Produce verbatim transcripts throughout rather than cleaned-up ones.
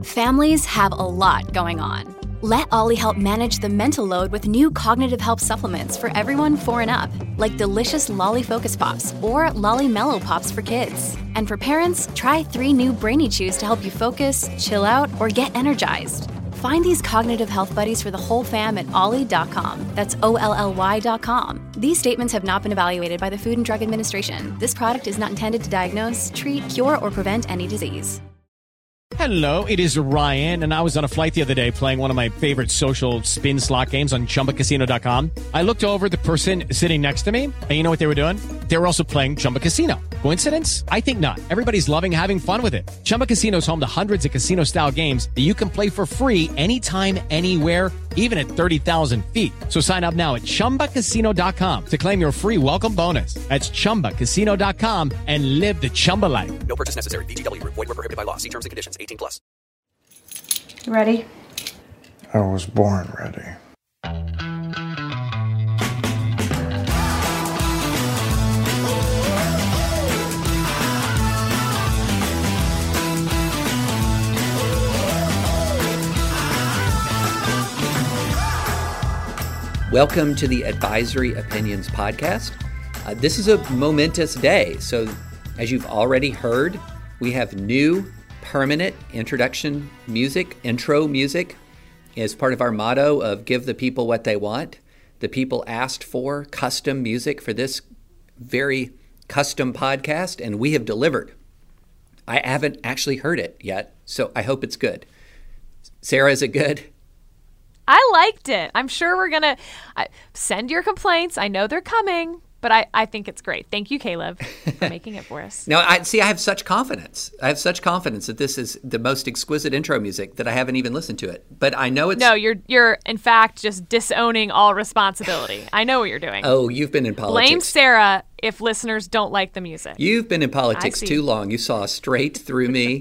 Families have a lot going on. Let Ollie help manage the mental load with new cognitive help supplements for everyone four and up, like delicious Lolly Focus Pops or Lolly Mellow Pops for kids. And for parents, try three new Brainy Chews to help you focus, chill out, or get energized. Find these cognitive health buddies for the whole fam at ollie dot com. That's O L L Y dot com. These statements have not been evaluated by the Food and Drug Administration. This product is not intended to diagnose, treat, cure, or prevent any disease. Hello, it is Ryan, and I was on a flight the other day playing one of my favorite social spin slot games on chumba casino dot com. I looked over at the person sitting next to me, and you know what they were doing? They were also playing Chumba Casino. Coincidence? I think not. Everybody's loving having fun with it. Chumba Casino is home to hundreds of casino-style games that you can play for free anytime, anywhere, even at thirty thousand feet. So sign up now at chumba casino dot com to claim your free welcome bonus. That's chumba casino dot com and live the Chumba life. No purchase necessary. V G W. Void where prohibited by law. See terms and conditions. eighteen plus. You ready? I was born ready. Welcome to the Advisory Opinions Podcast. Uh, this is a momentous day. So, as you've already heard, we have new permanent introduction music, intro music, as part of our motto of give the people what they want. The people asked for custom music for this very custom podcast, and we have delivered. I haven't actually heard it yet, so I hope it's good. Sarah, is it good? I liked it. I'm sure we're going to send your complaints. I know they're coming, but I, I think it's great. Thank you, Caleb, for making it for us. No, I see. I have such confidence. I have such confidence that this is the most exquisite intro music that I haven't even listened to it. But I know it's... No, you're, you're in fact, just disowning all responsibility. I know what you're doing. Oh, you've been in politics. Blame Sarah if listeners don't like the music. You've been in politics too long. You saw straight through me.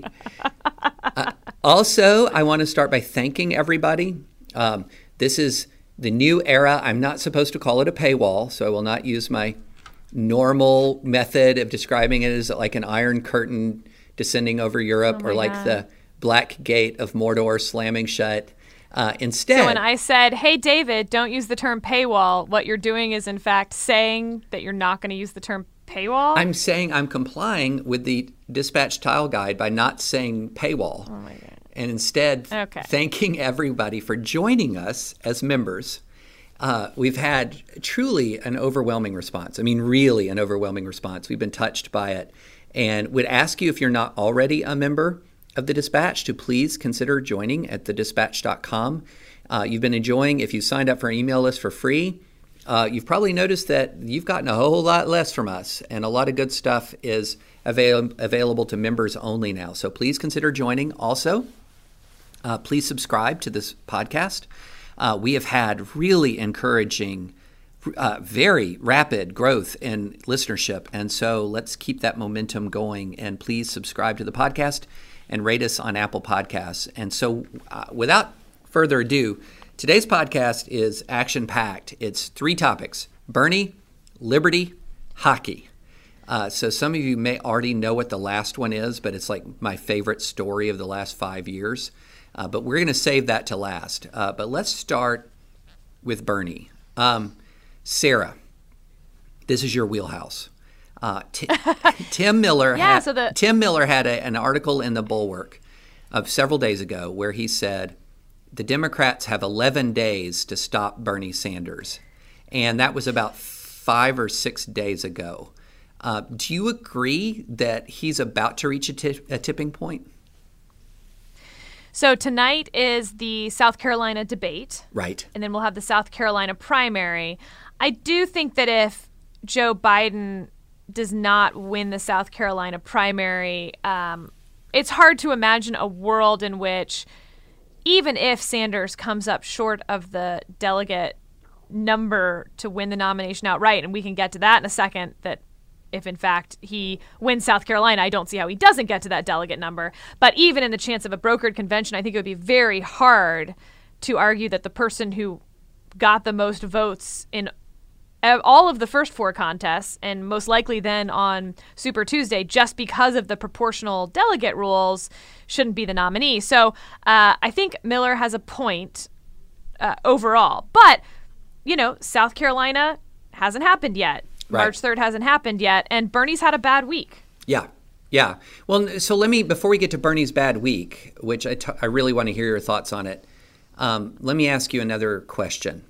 uh, also, I want to start by thanking everybody. Um, this is the new era. I'm not supposed to call it a paywall, so I will not use my normal method of describing it as like an iron curtain descending over Europe oh or like God. the black gate of Mordor slamming shut. Uh, instead, so when I said, hey, David, don't use the term paywall, what you're doing is, in fact, saying that you're not going to use the term paywall? I'm saying I'm complying with the Dispatch Tile Guide by not saying paywall. Oh, my God. And instead, okay. thanking everybody for joining us as members. Uh, we've had truly an overwhelming response. I mean, really an overwhelming response. We've been touched by it. And would ask you, if you're not already a member of the Dispatch, to please consider joining at the dispatch dot com. Uh, you've been enjoying, if you signed up for our email list for free, uh, you've probably noticed that you've gotten a whole lot less from us. And a lot of good stuff is avail- available to members only now. So please consider joining. Also, Uh, please subscribe to this podcast. Uh, we have had really encouraging, uh, very rapid growth in listenership. And so let's keep that momentum going. And please subscribe to the podcast and rate us on Apple Podcasts. And so uh, without further ado, today's podcast is action-packed. It's three topics: Bernie, liberty, hockey. Uh, so some of you may already know what the last one is, but it's like my favorite story of the last five years. Uh, but we're going to save that to last. Uh, but let's start with Bernie. Um, Sarah, this is your wheelhouse. Uh, T- Tim Miller. yeah, had, so the- Tim Miller had a, an article in the Bulwark of several days ago where he said the Democrats have eleven days to stop Bernie Sanders, and that was about five or six days ago. Uh, do you agree that he's about to reach a, t- a tipping point? So tonight is the South Carolina debate. Right. And then we'll have the South Carolina primary. I do think that if Joe Biden does not win the South Carolina primary, um, it's hard to imagine a world in which, even if Sanders comes up short of the delegate number to win the nomination outright, and we can get to that in a second, that if in fact he wins South Carolina, I don't see how he doesn't get to that delegate number. But even in the chance of a brokered convention, I think it would be very hard to argue that the person who got the most votes in all of the first four contests, and most likely then on Super Tuesday, just because of the proportional delegate rules, shouldn't be the nominee. So uh, I think Miller has a point uh, overall. But, you know, South Carolina hasn't happened yet. Right. March third hasn't happened yet. And Bernie's had a bad week. Yeah. Yeah. Well, so let me, before we get to Bernie's bad week, which I, t- I really want to hear your thoughts on it, um, let me ask you another question.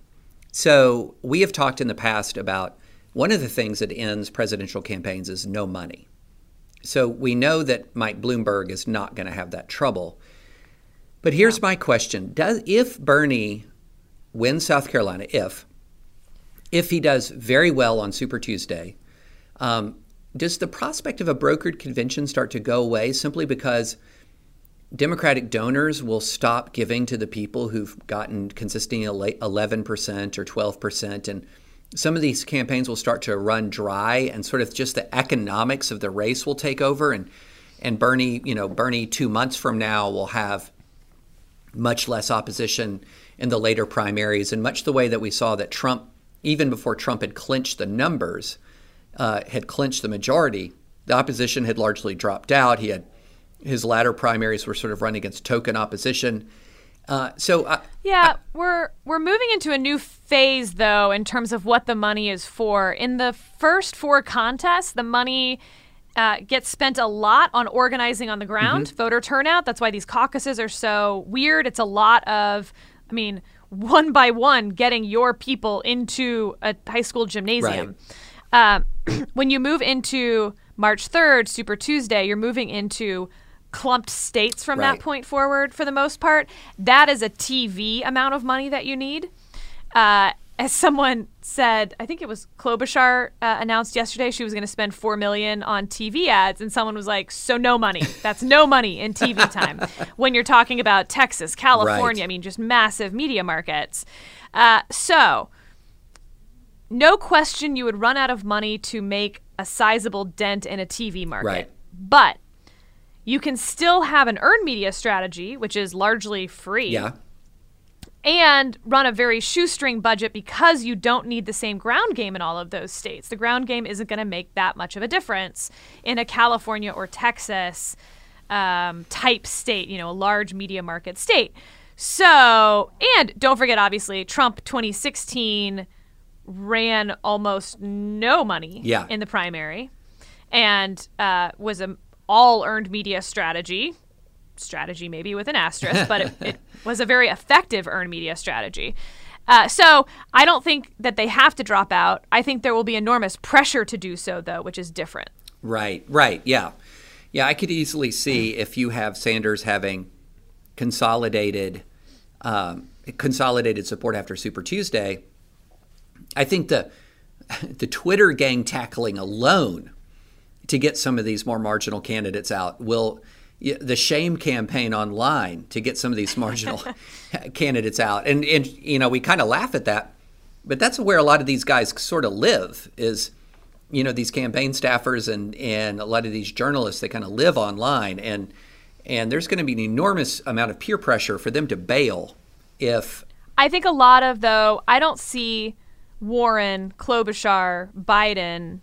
So we have talked in the past about one of the things that ends presidential campaigns is no money. So we know that Mike Bloomberg is not going to have that trouble. But here's my question. Does, if Bernie wins South Carolina, if, if he does very well on Super Tuesday, um, does the prospect of a brokered convention start to go away simply because Democratic donors will stop giving to the people who've gotten consistently eleven percent or twelve percent, and some of these campaigns will start to run dry, and sort of just the economics of the race will take over, and and Bernie, you know, Bernie two months from now will have much less opposition in the later primaries, and much the way that we saw that Trump, even before Trump had clinched the numbers, uh, had clinched the majority, the opposition had largely dropped out. He had his latter primaries were sort of run against token opposition. Uh, so uh, yeah, I, we're we're moving into a new phase, though, in terms of what the money is for. In the first four contests, the money uh, gets spent a lot on organizing on the ground, mm-hmm. voter turnout. That's why these caucuses are so weird. It's a lot of, I mean, one by one, getting your people into a high school gymnasium. Right. Uh, when you move into March third, Super Tuesday, you're moving into clumped states from right. that point forward for the most part. That is a T V amount of money that you need. Uh, as someone said, I think it was Klobuchar uh, announced yesterday she was going to spend four million dollars on T V ads, and someone was like, so no money. That's no money in T V time. When you're talking about Texas, California, right. I mean, just massive media markets. Uh, so no question you would run out of money to make a sizable dent in a T V market. Right. But you can still have an earned media strategy, which is largely free, yeah. and run a very shoestring budget because you don't need the same ground game in all of those states. The ground game isn't going to make that much of a difference in a California or Texas um, type state, you know, a large media market state. So, and don't forget, obviously, Trump twenty sixteen ran almost no money yeah. in the primary and uh, was a all earned media strategy, strategy maybe with an asterisk, but it, it was a very effective earned media strategy. Uh, so I don't think that they have to drop out. I think there will be enormous pressure to do so, though, which is different. Right, right, yeah. Yeah, I could easily see if you have Sanders having consolidated um, consolidated support after Super Tuesday, I think the the Twitter gang tackling alone to get some of these more marginal candidates out will the shame campaign online to get some of these marginal candidates out. And, and, you know, we kind of laugh at that, but that's where a lot of these guys sort of live is, you know, these campaign staffers and, and a lot of these journalists, they kind of live online. And, and there's going to be an enormous amount of peer pressure for them to bail if. I think a lot of, though, I don't see Warren, Klobuchar, Biden,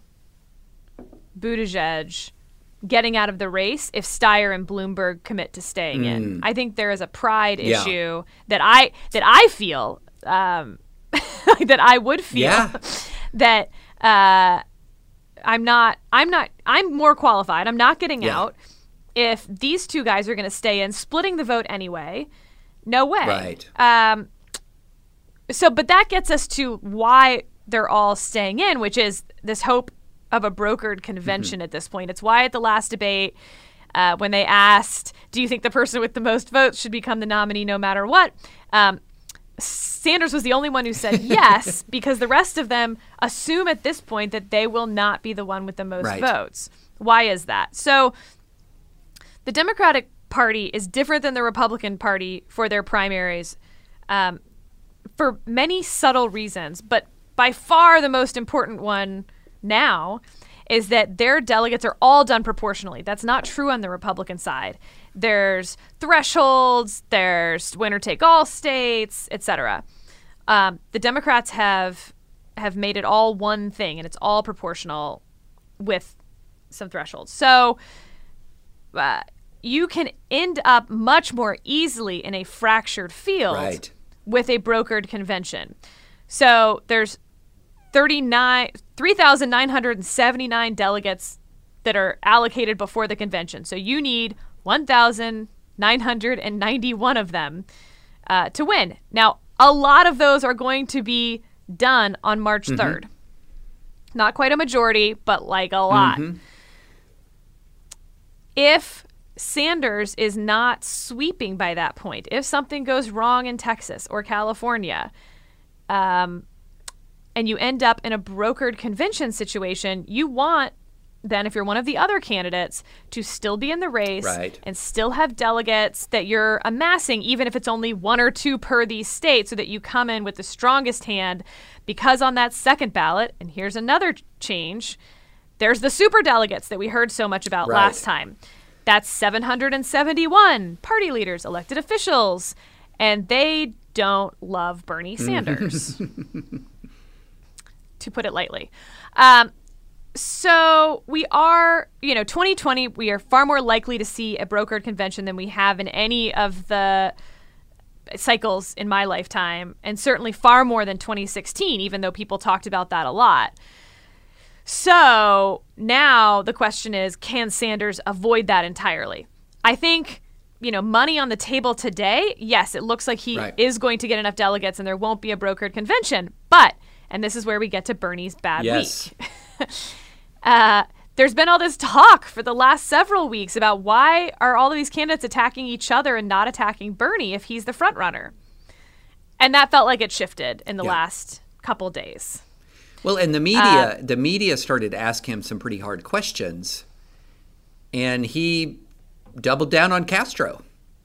Buttigieg getting out of the race if Steyer and Bloomberg commit to staying mm. in. I think there is a pride yeah. issue that I that I feel um, that I would feel yeah. that uh, I'm not I'm not I'm more qualified. I'm not getting yeah. out if these two guys are going to stay in, splitting the vote anyway. No way. Right. Um, so, but that gets us to why they're all staying in, which is this hope of a brokered convention mm-hmm. at this point. It's why at the last debate, uh, when they asked, do you think the person with the most votes should become the nominee no matter what? Um, Sanders was the only one who said yes, because the rest of them assume at this point that they will not be the one with the most right. votes. Why is that? So the Democratic Party is different than the Republican Party for their primaries um, for many subtle reasons, but by far the most important one now is that their delegates are all done proportionally. That's not true on the Republican side. There's thresholds, there's winner-take-all states, et cetera. Um, the Democrats have have made it all one thing, and it's all proportional with some thresholds. So uh, you can end up much more easily in a fractured field Right. with a brokered convention. So there's thirty-nine, three thousand nine hundred seventy-nine delegates that are allocated before the convention. So you need one thousand nine hundred ninety-one of them uh, to win. Now, a lot of those are going to be done on March third. Mm-hmm. Not quite a majority, but like a lot. Mm-hmm. If Sanders is not sweeping by that point, if something goes wrong in Texas or California, um, and you end up in a brokered convention situation, you want then, if you're one of the other candidates, to still be in the race right. and still have delegates that you're amassing, even if it's only one or two per these states, so that you come in with the strongest hand. Because on that second ballot, and here's another change, there's the super delegates that we heard so much about right. last time. That's seven hundred seventy-one party leaders, elected officials, and they don't love Bernie Sanders, to put it lightly. Um, So we are, you know, twenty twenty, we are far more likely to see a brokered convention than we have in any of the cycles in my lifetime, and certainly far more than twenty sixteen, even though people talked about that a lot. So now the question is, can Sanders avoid that entirely? I think, you know, money on the table today, yes, it looks like he right. is going to get enough delegates and there won't be a brokered convention. But, and this is where we get to Bernie's bad yes. week. Uh, there's been all this talk for the last several weeks about why are all of these candidates attacking each other and not attacking Bernie if he's the front runner. And that felt like it shifted in the yeah. last couple days. Well, and the media, uh, the media started to ask him some pretty hard questions, and he doubled down on Castro.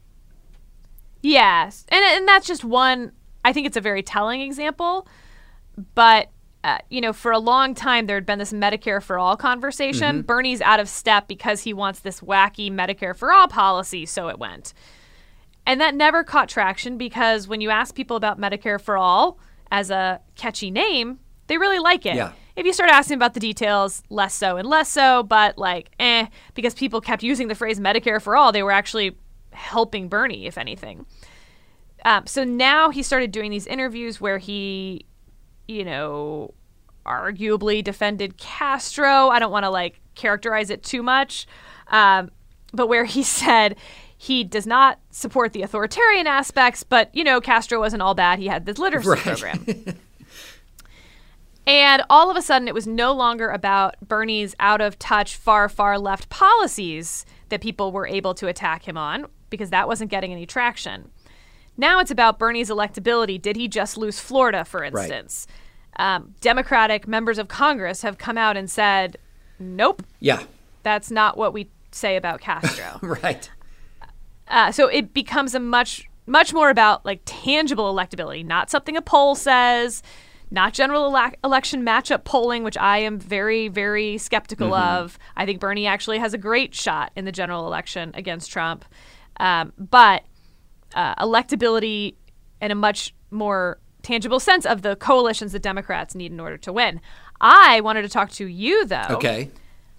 Yes, and and that's just one. I think it's a very telling example, but. Uh, you know, for a long time, there had been this Medicare for All conversation. Mm-hmm. Bernie's out of step because he wants this wacky Medicare for All policy, so it went. And that never caught traction because when you ask people about Medicare for All as a catchy name, they really like it. Yeah. If you start asking about the details, less so and less so, but like, eh, because people kept using the phrase Medicare for All, they were actually helping Bernie, if anything. Um, so now he started doing these interviews where he... you know, arguably defended Castro. I don't want to like characterize it too much, um, but where he said he does not support the authoritarian aspects, but, you know, Castro wasn't all bad. He had this literacy right. program. And all of a sudden, it was no longer about Bernie's out-of-touch, far, far left policies that people were able to attack him on, because that wasn't getting any traction. Now it's about Bernie's electability. Did he just lose Florida, for instance? Right. Um, Democratic members of Congress have come out and said, nope. Yeah. That's not what we say about Castro. right. Uh, so it becomes a much, much more about like tangible electability, not something a poll says, not general ele- election matchup polling, which I am very, very skeptical mm-hmm. of. I think Bernie actually has a great shot in the general election against Trump. Um, but uh, electability in a much more tangible sense of the coalitions that Democrats need in order to win. I wanted to talk to you, though. Okay.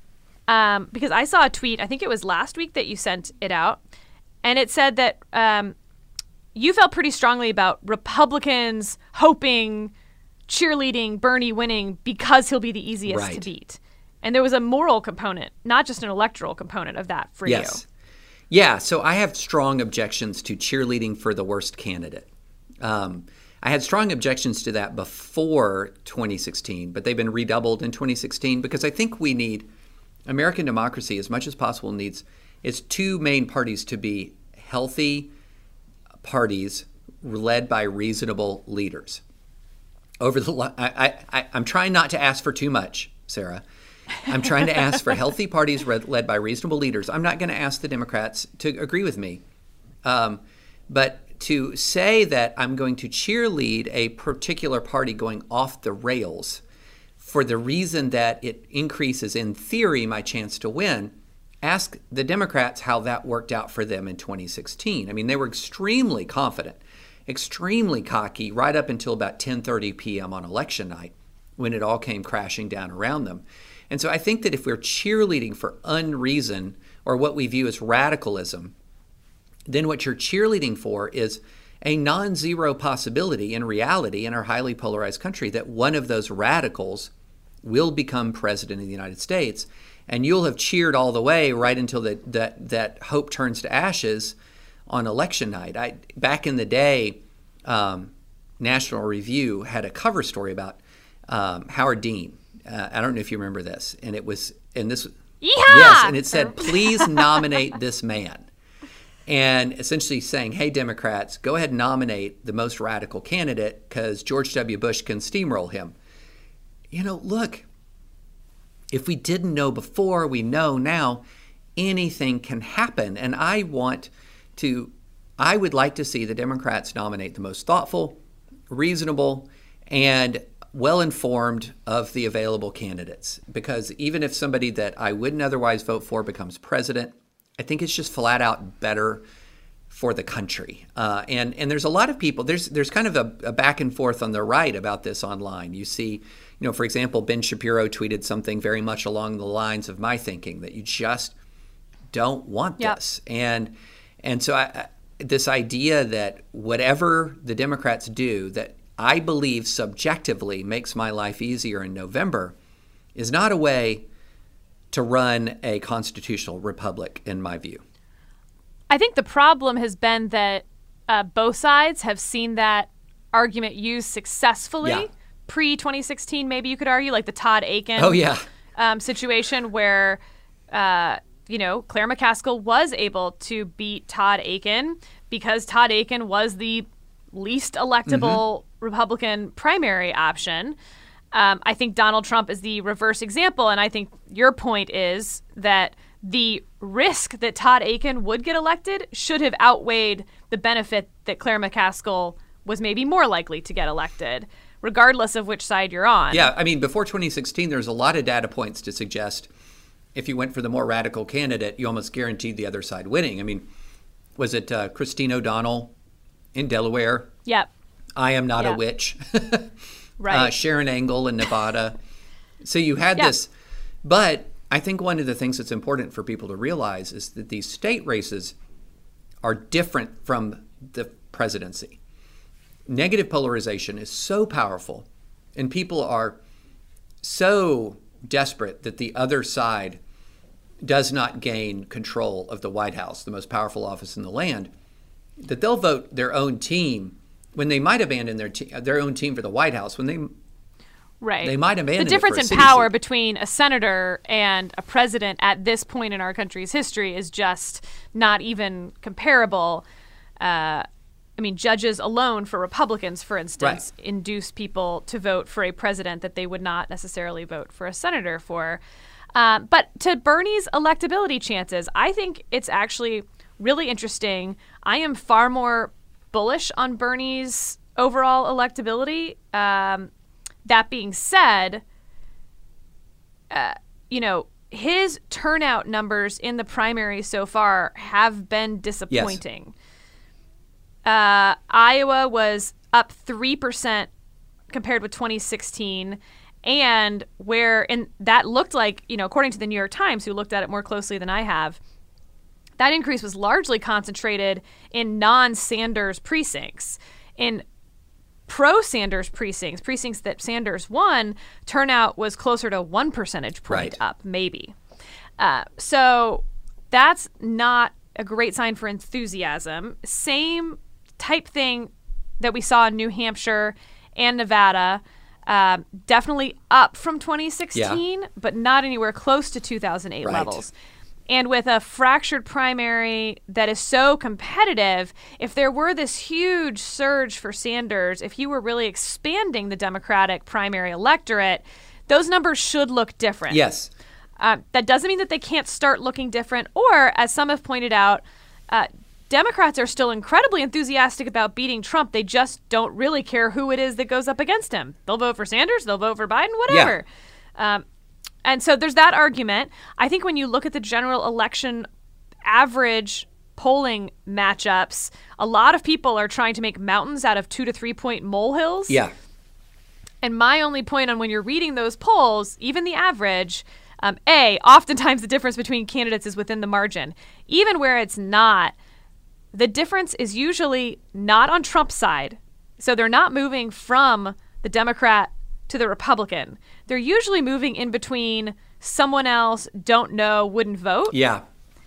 Um, because I saw a tweet, I think it was last week that you sent it out, and it said that um, you felt pretty strongly about Republicans hoping, cheerleading Bernie winning because he'll be the easiest right. to beat. And there was a moral component, not just an electoral component of that for yes. you. Yeah, so I have strong objections to cheerleading for the worst candidate. Um, I had strong objections to that before twenty sixteen, but they've been redoubled in twenty sixteen because I think we need American democracy as much as possible needs its two main parties to be healthy parties led by reasonable leaders. Over the, I, I, I'm trying not to ask for too much, Sarah. I'm trying to ask for healthy parties led by reasonable leaders. I'm not going to ask the Democrats to agree with me, um, but. To say that I'm going to cheerlead a particular party going off the rails for the reason that it increases, in theory, my chance to win, ask the Democrats how that worked out for them in twenty sixteen. I mean, they were extremely confident, extremely cocky right up until about ten thirty p.m. on election night. when it all came crashing down around them. And so I think that if we're cheerleading for unreason or what we view as radicalism, then what you're cheerleading for is a non-zero possibility in reality in our highly polarized country that one of those radicals will become president of the United States. And you'll have cheered all the way right until that that, that hope turns to ashes on election night. I, back in the day, um, National Review had a cover story about um, Howard Dean. Uh, I don't know if you remember this. And it was, and this, Yeehaw! yes, and it said, please nominate this man. And essentially saying, hey, Democrats, go ahead and nominate the most radical candidate because George W. Bush can steamroll him. You know, look, if we didn't know before, we know now, anything can happen. And I want to, I would like to see the Democrats nominate the most thoughtful, reasonable, and well-informed of the available candidates. Because even if somebody that I wouldn't otherwise vote for becomes president, I think it's just flat out better for the country. Uh, and and there's a lot of people, there's there's kind of a, a back and forth on the right about this online. You see, you know, for example, Ben Shapiro tweeted something very much along the lines of my thinking, that you just don't want Yep. this. And and so I, I, this idea that whatever the Democrats do that I believe subjectively makes my life easier in November is not a way to run a constitutional republic, in my view. I think the problem has been that uh, both sides have seen that argument used successfully Yeah. pre twenty sixteen, maybe you could argue, like the Todd Akin Oh, yeah. um, situation where, uh, you know, Claire McCaskill was able to beat Todd Akin because Todd Akin was the least electable Mm-hmm. Republican primary option. Um, I think Donald Trump is the reverse example, and I think your point is that the risk that Todd Akin would get elected should have outweighed the benefit that Claire McCaskill was maybe more likely to get elected, regardless of which side you're on. Yeah, I mean, before twenty sixteen, there's a lot of data points to suggest if you went for the more radical candidate, you almost guaranteed the other side winning. I mean, was it uh, Christine O'Donnell in Delaware? Yep. I am not Yeah. a witch. Right. Uh, Sharon Angle in Nevada. So you had Yeah. this. But I think one of the things that's important for people to realize is that these state races are different from the presidency. Negative polarization is so powerful, and people are so desperate that the other side does not gain control of the White House, the most powerful office in the land, that they'll vote their own team when they might abandon their te- their own team for the White House. When they Right. They might abandon the it difference for a in city power seat. between a senator and a president at this point in our country's history is just not even comparable. Uh, I mean, judges alone for Republicans, for instance, Right. induce people to vote for a president that they would not necessarily vote for a senator for. Um, but to Bernie's electability chances, I think it's actually really interesting. I am far more bullish on Bernie's overall electability. Um, that being said, uh, you know, his turnout numbers in the primary so far have been disappointing. Uh, Iowa was up three percent compared with twenty sixteen. And where, and that looked like, you know, according to the New York Times, who looked at it more closely than I have, that increase was largely concentrated in non-Sanders precincts. In pro-Sanders precincts, precincts that Sanders won, turnout was closer to one percentage point Right. up, maybe. Uh, so that's not a great sign for enthusiasm. Same type thing that we saw in New Hampshire and Nevada. Uh, definitely up from twenty sixteen, Yeah. but not anywhere close to two thousand eight Right. levels. And with a fractured primary that is so competitive, if there were this huge surge for Sanders, if you were really expanding the Democratic primary electorate, those numbers should look different. Yes. Uh, that doesn't mean that they can't start looking different. Or, as some have pointed out, uh, Democrats are still incredibly enthusiastic about beating Trump. They just don't really care who it is that goes up against him. They'll vote for Sanders. They'll vote for Biden, whatever. Um, and so there's that argument. I think when you look at the general election average polling matchups, a lot of people are trying to make mountains out of two to three point molehills. Yeah. And my only point on when you're reading those polls, even the average, um, A, oftentimes the difference between candidates is within the margin. Even where it's not, the difference is usually not on Trump's side. So they're not moving from the Democrat to the Republican. They're usually moving in between someone else, don't know, wouldn't vote. Yeah.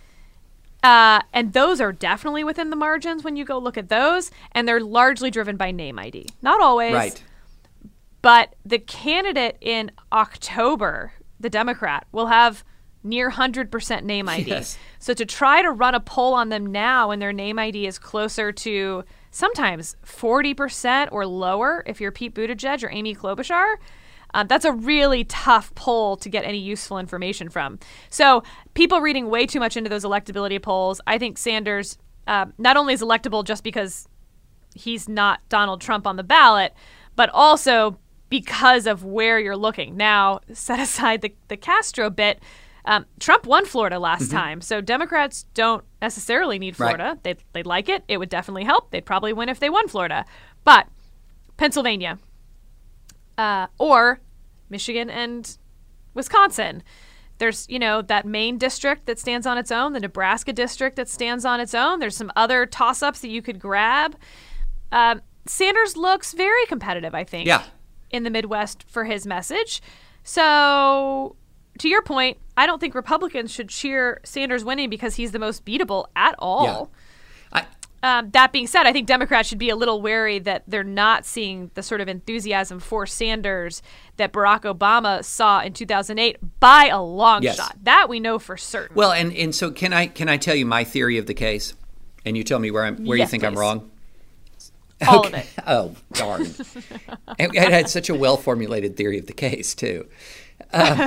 Uh, and those are definitely within the margins when you go look at those. And they're largely driven by name I D. Not always. Right. But the candidate in October, the Democrat, will have near one hundred percent name I D. Yes. So to try to run a poll on them now when their name I D is closer to sometimes forty percent or lower, if you're Pete Buttigieg or Amy Klobuchar, um, that's a really tough poll to get any useful information from. So people reading way too much into those electability polls, I think Sanders uh, not only is electable just because he's not Donald Trump on the ballot, but also because of where you're looking. Now, set aside the, the Castro bit, um, Trump won Florida last mm-hmm. time, so Democrats don't necessarily need Florida. Right. They'd, they'd like it. It would definitely help. They'd probably win if they won Florida. But Pennsylvania uh, or Michigan and Wisconsin, there's, you know, that Maine district that stands on its own, the Nebraska district that stands on its own. There's some other toss-ups that you could grab. Um, Sanders looks very competitive, I think. Yeah. In the Midwest for his message. So to your point, I don't think Republicans should cheer Sanders winning because he's the most beatable at all. Yeah. I, um, that being said, I think Democrats should be a little wary that they're not seeing the sort of enthusiasm for Sanders that Barack Obama saw in two thousand eight by a long yes. shot. That we know for certain. Well, and, and so can I can I tell you my theory of the case? And you tell me where I'm where yes, you think please. I'm wrong? All okay. of it. Oh, darn. It had such a well-formulated theory of the case, too. Uh,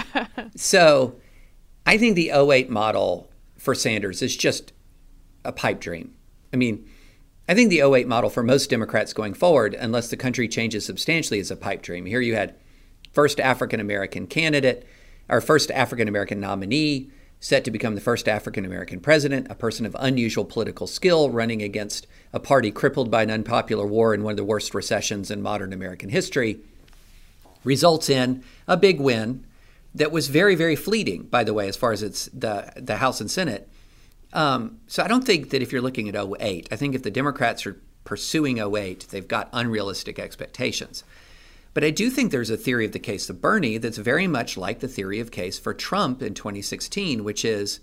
so I think the oh eight model for Sanders is just a pipe dream. I mean, I think the oh eight model for most Democrats going forward, unless the country changes substantially, is a pipe dream. Here you had first African-American candidate, or first African-American nominee, set to become the first African-American president, a person of unusual political skill running against a party crippled by an unpopular war in one of the worst recessions in modern American history, results in a big win that was very, very fleeting, by the way, as far as it's the, the House and Senate. Um, so I don't think that if you're looking at oh eight, I think if the Democrats are pursuing oh eight, they've got unrealistic expectations. But I do think there's a theory of the case of Bernie that's very much like the theory of case for Trump in twenty sixteen, which is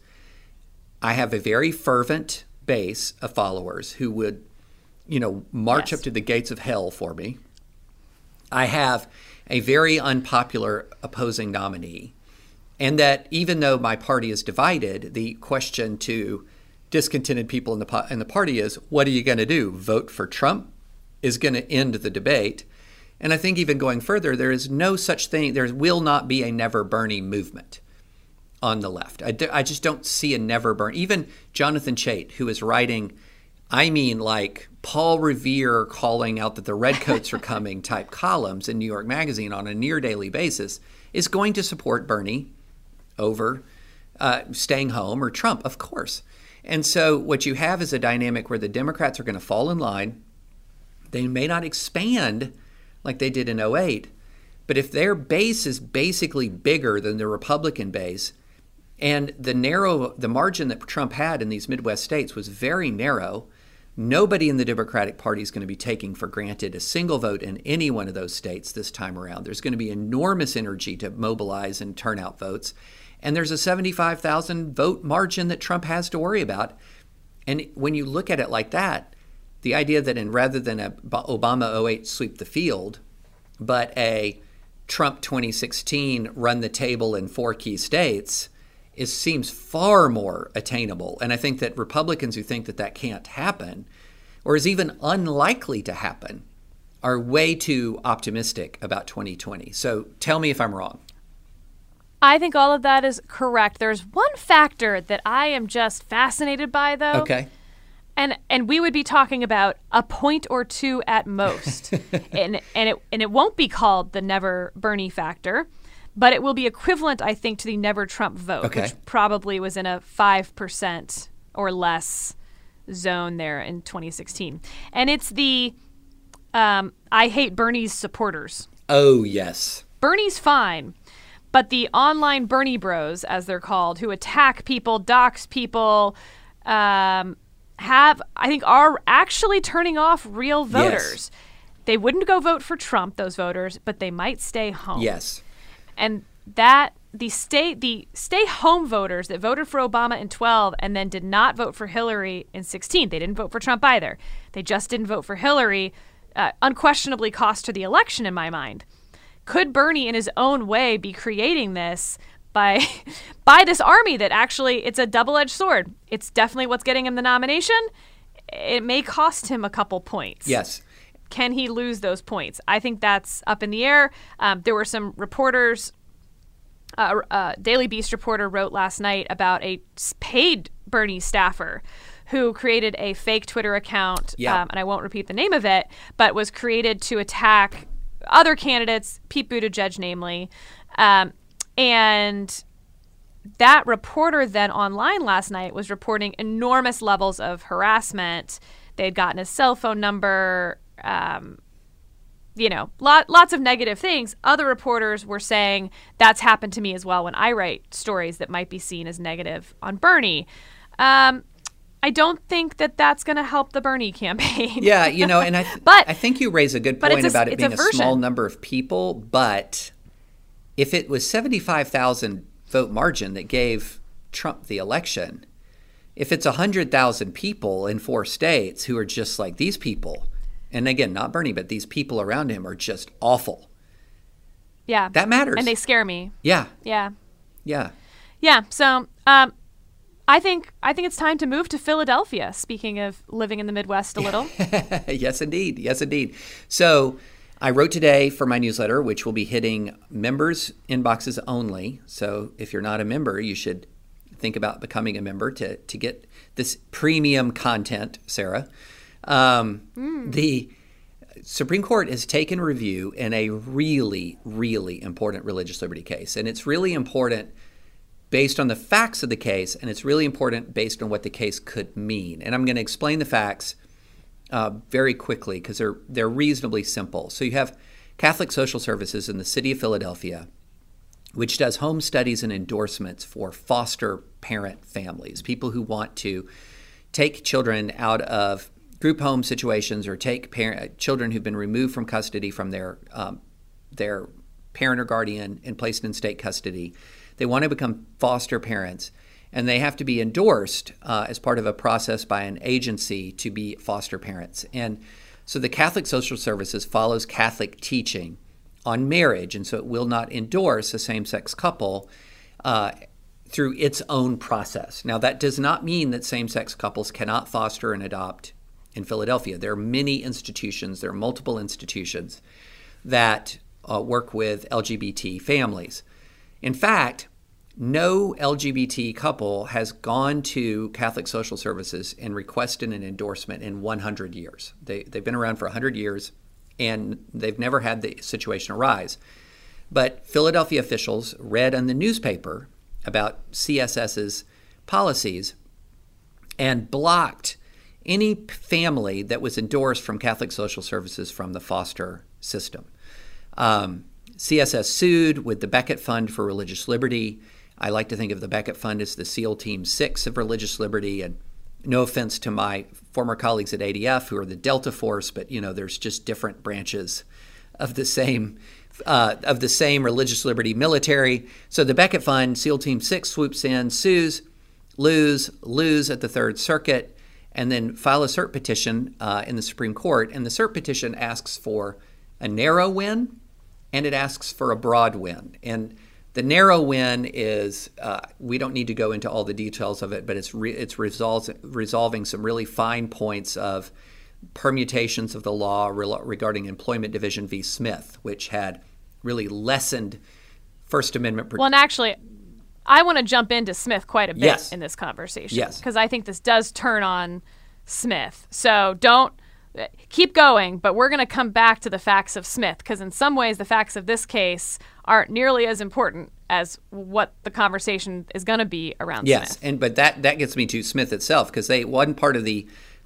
I have a very fervent base of followers who would, you know, march yes. up to the gates of hell for me. I have a very unpopular opposing nominee. And that even though my party is divided, the question to discontented people in the in the party is, what are you going to do? Vote for Trump is going to end the debate. And I think even going further, there is no such thing. There will not be a never Bernie movement on the left. I, I just don't see a never Bernie. Even Jonathan Chait, who is writing, I mean, like Paul Revere calling out that the redcoats are coming type columns in New York Magazine on a near daily basis, is going to support Bernie over uh, staying home or Trump, of course. And so what you have is a dynamic where the Democrats are going to fall in line. They may not expand like they did in oh eight. But if their base is basically bigger than the Republican base, and the narrow, the margin that Trump had in these Midwest states was very narrow, nobody in the Democratic Party is going to be taking for granted a single vote in any one of those states this time around. There's going to be enormous energy to mobilize and turn out votes. And there's a seventy-five thousand vote margin that Trump has to worry about. And when you look at it like that, the idea that in rather than a Obama oh eight sweep the field, but a Trump twenty sixteen run the table in four key states is seems far more attainable. And I think that Republicans who think that that can't happen or is even unlikely to happen are way too optimistic about twenty twenty. So tell me if I'm wrong. I think all of that is correct. There's one factor that I am just fascinated by, though. Okay. And and we would be talking about a point or two at most. and and it and it won't be called the never Bernie factor, but it will be equivalent, I think, to the never Trump vote, okay. which probably was in a five percent or less zone there in twenty sixteen. And it's the um, I hate Bernie's supporters Oh, yes. Bernie's fine. But the online Bernie bros, as they're called, who attack people, dox people, um, have, I think, are actually turning off real voters. Yes. They wouldn't go vote for Trump, those voters, but they might stay home. Yes. And that the stay the stay home voters that voted for Obama in twelve and then did not vote for Hillary in sixteen, they didn't vote for Trump either. They just didn't vote for Hillary, uh, unquestionably cost her the election in my mind. Could Bernie in his own way be creating this by by this army that actually, it's a double-edged sword? It's definitely what's getting him the nomination. It may cost him a couple points. Yes. Can he lose those points? I think that's up in the air. Um, there were some reporters, uh, uh, Daily Beast reporter wrote last night about a paid Bernie staffer who created a fake Twitter account, yeah. um, and I won't repeat the name of it, but was created to attack other candidates, Pete Buttigieg namely. Um, and that reporter then online last night was reporting enormous levels of harassment. They had gotten his cell phone number, um, you know, lot, lots of negative things. Other reporters were saying that's happened to me as well when I write stories that might be seen as negative on Bernie. Um, I don't think that that's going to help the Bernie campaign. Yeah, you know, and I th- but, I think you raise a good point a, about it being a, a small number of people. But if it was seventy-five thousand vote margin that gave Trump the election, if it's one hundred thousand people in four states who are just like these people, and again, not Bernie, but these people around him are just awful. Yeah. That matters. And they scare me. Yeah. Yeah. Yeah. Yeah. So, um, I think I think it's time to move to Philadelphia, speaking of living in the Midwest a little. Yes, indeed. Yes, indeed. So I wrote today for my newsletter, which will be hitting members' inboxes only. So if you're not a member, you should think about becoming a member to, to get this premium content, Sarah. Um, mm. The Supreme Court has taken review in a really, really important religious liberty case. And it's really important based on the facts of the case, and it's really important based on what the case could mean. And I'm going to explain the facts uh, very quickly because they're they're reasonably simple. So you have Catholic Social Services in the city of Philadelphia, which does home studies and endorsements for foster parent families, people who want to take children out of group home situations or take parent, children who've been removed from custody from their um, their parent or guardian and placed in state custody. They want to become foster parents, and they have to be endorsed uh, as part of a process by an agency to be foster parents. And so the Catholic Social Services follows Catholic teaching on marriage, and so it will not endorse a same-sex couple uh, through its own process. Now, that does not mean that same-sex couples cannot foster and adopt in Philadelphia. There are many institutions, there are multiple institutions that uh, work with L G B T families. In fact, no L G B T couple has gone to Catholic Social Services and requested an endorsement in one hundred years. They, they've been around for one hundred years, and they've never had the situation arise. But Philadelphia officials read in the newspaper about CSS's policies and blocked any family that was endorsed from Catholic Social Services from the foster system. Um, C S S sued with the Becket Fund for Religious Liberty. I like to think of the Becket Fund as the SEAL Team six of religious liberty. And no offense to my former colleagues at A D F who are the Delta Force, but you know, there's just different branches of the same uh, of the same religious liberty military. So the Becket Fund, SEAL Team six swoops in, sues, lose, lose at the Third Circuit, and then file a cert petition uh, in the Supreme Court. And the cert petition asks for a narrow win, and it asks for a broad win. And the narrow win is, uh, we don't need to go into all the details of it, but it's re- it's resolves, resolving some really fine points of permutations of the law re- regarding Employment Division v. Smith, which had really lessened First Amendment. Pro- well, and actually, I want to jump into Smith quite a bit yes. in this conversation. Yes. Because I think this does turn on Smith. So don't keep going, but we're going to come back to the facts of Smith, because in some ways the facts of this case aren't nearly as important as what the conversation is going to be around yes, Smith. and but that, that gets me to Smith itself, because they one part of the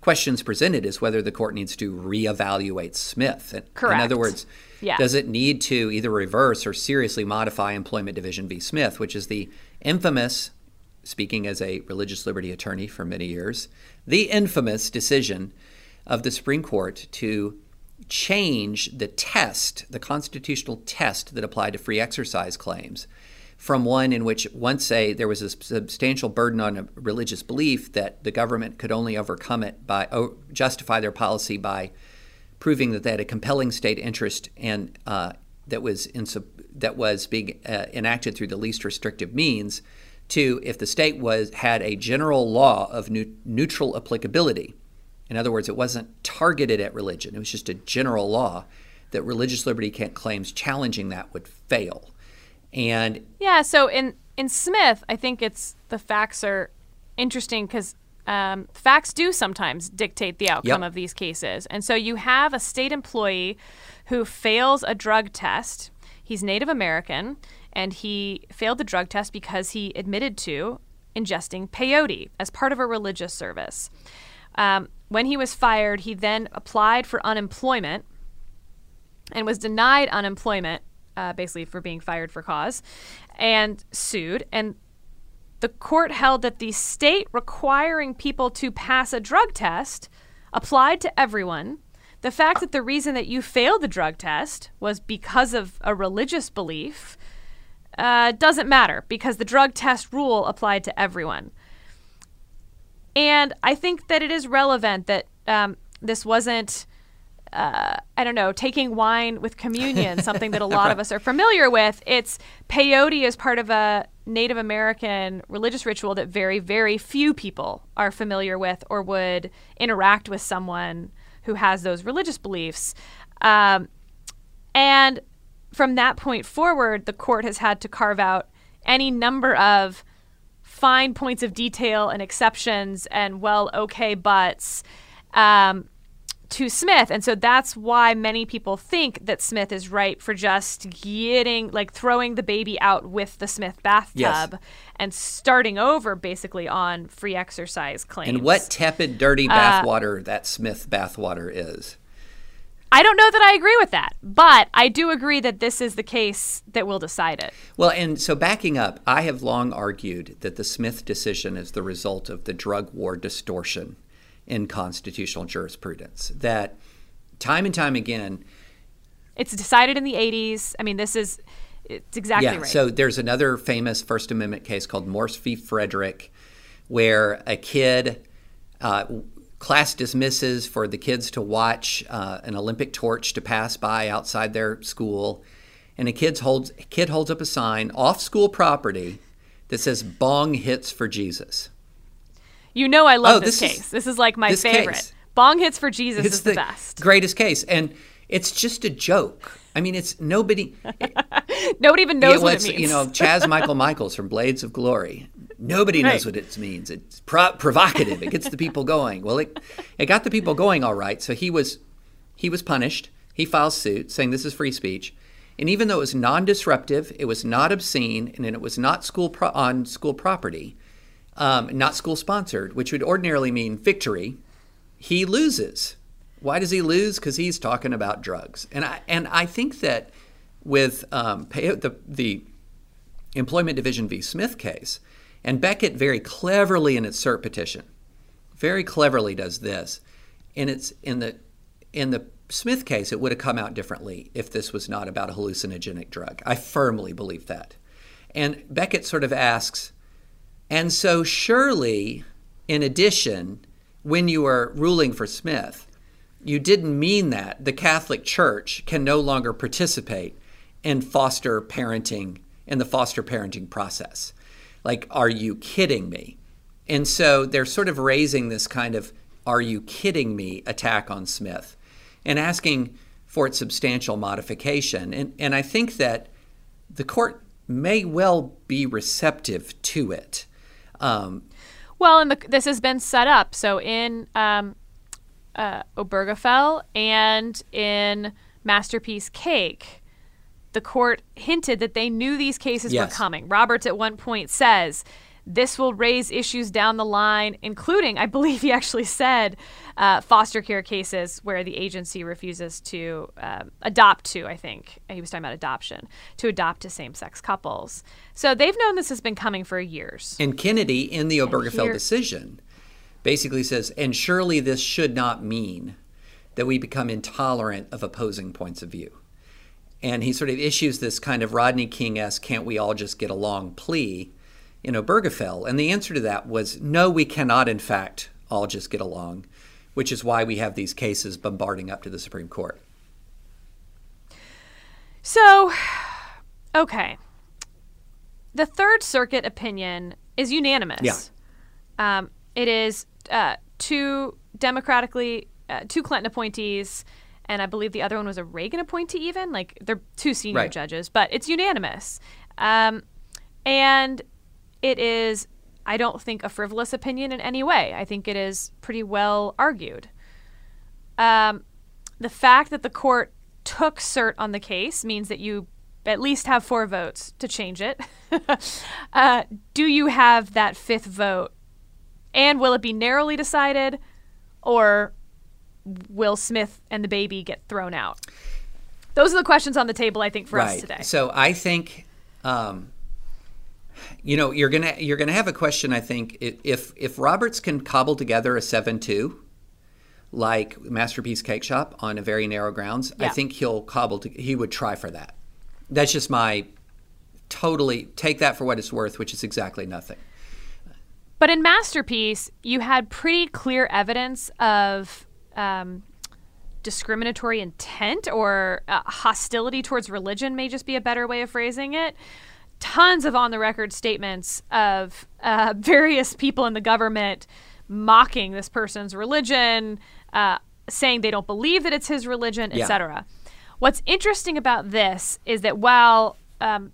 questions presented is whether the court needs to reevaluate Smith. Correct. In other words, yeah. does it need to either reverse or seriously modify Employment Division v. Smith, which is the infamous, speaking as a religious liberty attorney for many years, the infamous decision of the Supreme Court to change the test, the constitutional test that applied to free exercise claims, from one in which once say there was a substantial burden on a religious belief that the government could only overcome it by oh, justify their policy by proving that they had a compelling state interest and uh, that was in, that was being uh, enacted through the least restrictive means, to if the state was had a general law of new, neutral applicability. In other words, it wasn't targeted at religion. It was just a general law that religious liberty claims challenging that would fail. And yeah, so in, in Smith, I think it's the facts are interesting because um, facts do sometimes dictate the outcome yep. of these cases. And so you have a state employee who fails a drug test. He's Native American, and he failed the drug test because he admitted to ingesting peyote as part of a religious service. Um, when he was fired, he then applied for unemployment and was denied unemployment, uh, basically for being fired for cause, and sued. And the court held that the state requiring people to pass a drug test applied to everyone. The fact that the reason that you failed the drug test was because of a religious belief uh, doesn't matter because the drug test rule applied to everyone. And I think that it is relevant that um, this wasn't, uh, I don't know, taking wine with communion, something that a lot of us are familiar with. It's peyote is part of a Native American religious ritual that very, very few people are familiar with or would interact with someone who has those religious beliefs. Um, and from that point forward, the court has had to carve out any number of fine points of detail and exceptions and, well, okay buts um, to Smith. And so that's why many people think that Smith is right for just getting, like throwing the baby out with the Smith bathtub yes. and starting over basically on free exercise claims. And what tepid, dirty bathwater uh, that Smith bathwater is. I don't know that I agree with that, but I do agree that this is the case that will decide it. Well, and so backing up, I have long argued that the Smith decision is the result of the drug war distortion in constitutional jurisprudence, that time and time again... It's decided in the eighties. I mean, this is, it's exactly yeah, right. So there's another famous First Amendment case called Morse v. Frederick, where a kid... Uh, class dismisses for the kids to watch uh, an Olympic torch to pass by outside their school, and a kid holds, a kid holds up a sign off school property that says "Bong hits for Jesus." You know I love oh, this, this case. Is, this is like my this favorite. Case. Bong hits for Jesus it's is the, the best. Greatest case. And it's just a joke. I mean, it's nobody... It, nobody even knows yeah, what it means. You know, Chaz Michael Michaels from Blades of Glory. Nobody right. knows what it means. It's pro- provocative. It gets the people going. Well, it, it got the people going all right. So he was he was punished. He files suit saying this is free speech. And even though it was non-disruptive, it was not obscene, and it was not school pro- on school property, um, not school-sponsored, which would ordinarily mean victory, he loses. Why does he lose? Because he's talking about drugs. And I and I think that with um, the the Employment Division v. Smith case, and Beckett very cleverly in its cert petition, very cleverly does this. And it's in the in the Smith case, it would have come out differently if this was not about a hallucinogenic drug. I firmly believe that. And Beckett sort of asks, and so surely, in addition, when you are ruling for Smith, you didn't mean that the Catholic Church can no longer participate in foster parenting, in the foster parenting process. Like, are you kidding me? And so they're sort of raising this kind of, are you kidding me attack on Smith and asking for its substantial modification. And, and I think that the court may well be receptive to it. Um, well, and the, this has been set up. So in um, uh, Obergefell and in Masterpiece Cake, the court hinted that they knew these cases yes. were coming. Roberts at one point says, this will raise issues down the line, including, I believe he actually said, uh, foster care cases where the agency refuses to uh, adopt to, I think, he was talking about adoption, to adopt to same-sex couples. So they've known this has been coming for years. And Kennedy, in the Obergefell here- decision, basically says, and surely this should not mean that we become intolerant of opposing points of view. And he sort of issues this kind of Rodney King-esque, can't we all just get along plea in Obergefell. And the answer to that was, no, we cannot, in fact, all just get along, which is why we have these cases bombarding up to the Supreme Court. So, okay. The Third Circuit opinion is unanimous. Yeah. Um, it is uh, two democratically, uh, two Clinton appointees, and I believe the other one was a Reagan appointee even. Like, they're two senior Right. judges, but it's unanimous. Um, and it is, I don't think, a frivolous opinion in any way. I think it is pretty well argued. Um, the fact that the court took cert on the case means that you at least have four votes to change it. uh, do you have that fifth vote? And will it be narrowly decided, or will Smith and the baby get thrown out? Those are the questions on the table, I think, for right. us today. So I think, um, you know, you're gonna you're gonna have a question. I think if if Roberts can cobble together a seven two, like Masterpiece Cake Shop on a very narrow grounds, Yeah. I think he'll cobble. To, he would try for that. That's just my totally take that for what it's worth, which is exactly nothing. But in Masterpiece, you had pretty clear evidence of um, discriminatory intent, or uh, hostility towards religion may just be a better way of phrasing it. Tons of on-the-record statements of uh, various people in the government mocking this person's religion, uh, saying they don't believe that it's his religion, et Yeah. cetera. What's interesting about this is that while um,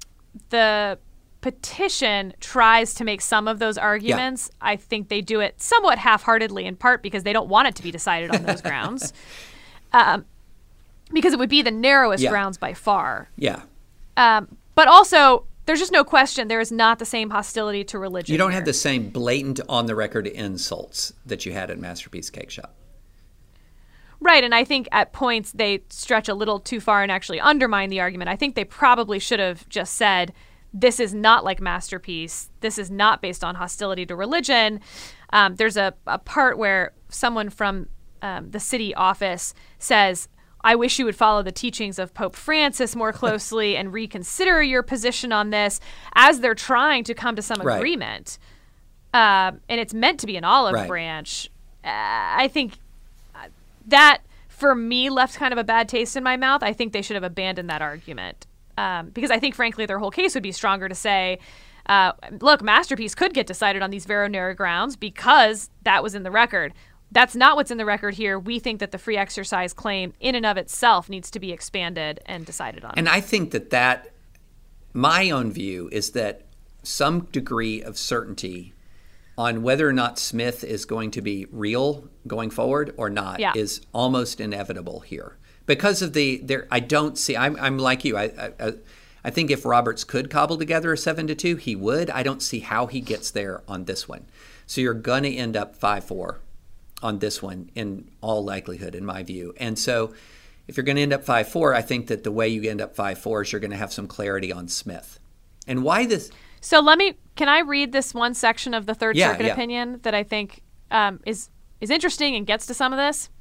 the petition tries to make some of those arguments, I think they do it somewhat half-heartedly, in part because they don't want it to be decided on those grounds, um, because it would be the narrowest Yeah. grounds by far. Yeah. Um, but also, there's just no question there is not the same hostility to religion. You don't here. have the same blatant on-the-record insults that you had at Masterpiece Cake Shop. Right, and I think at points they stretch a little too far and actually undermine the argument. I think they probably should have just said, this is not like Masterpiece. This is not based on hostility to religion. Um, there's a, a part where someone from um, the city office says, I wish you would follow the teachings of Pope Francis more closely and reconsider your position on this, as they're trying to come to some Right. agreement. Um, and it's meant to be an olive Right. branch. Uh, I think that, for me, left kind of a bad taste in my mouth. I think they should have abandoned that argument. Um, because I think, frankly, their whole case would be stronger to say, uh, look, Masterpiece could get decided on these very narrow grounds because that was in the record. That's not what's in the record here. We think that the free exercise claim in and of itself needs to be expanded and decided on. And I think that that, my own view is that some degree of certainty on whether or not Smith is going to be real going forward or not Yeah. is almost inevitable here. Because of the, there, I don't see, I'm, I'm like you, I, I, I think if Roberts could cobble together a seven to two, he would. I don't see how he gets there on this one. So you're going to end up five four on this one in all likelihood, in my view. And so if you're going to end up five four, I think that the way you end up five four is you're going to have some clarity on Smith. And why this? So let me, can I read this one section of the Third Yeah, Circuit yeah. opinion that I think um, is is interesting and gets to some of this?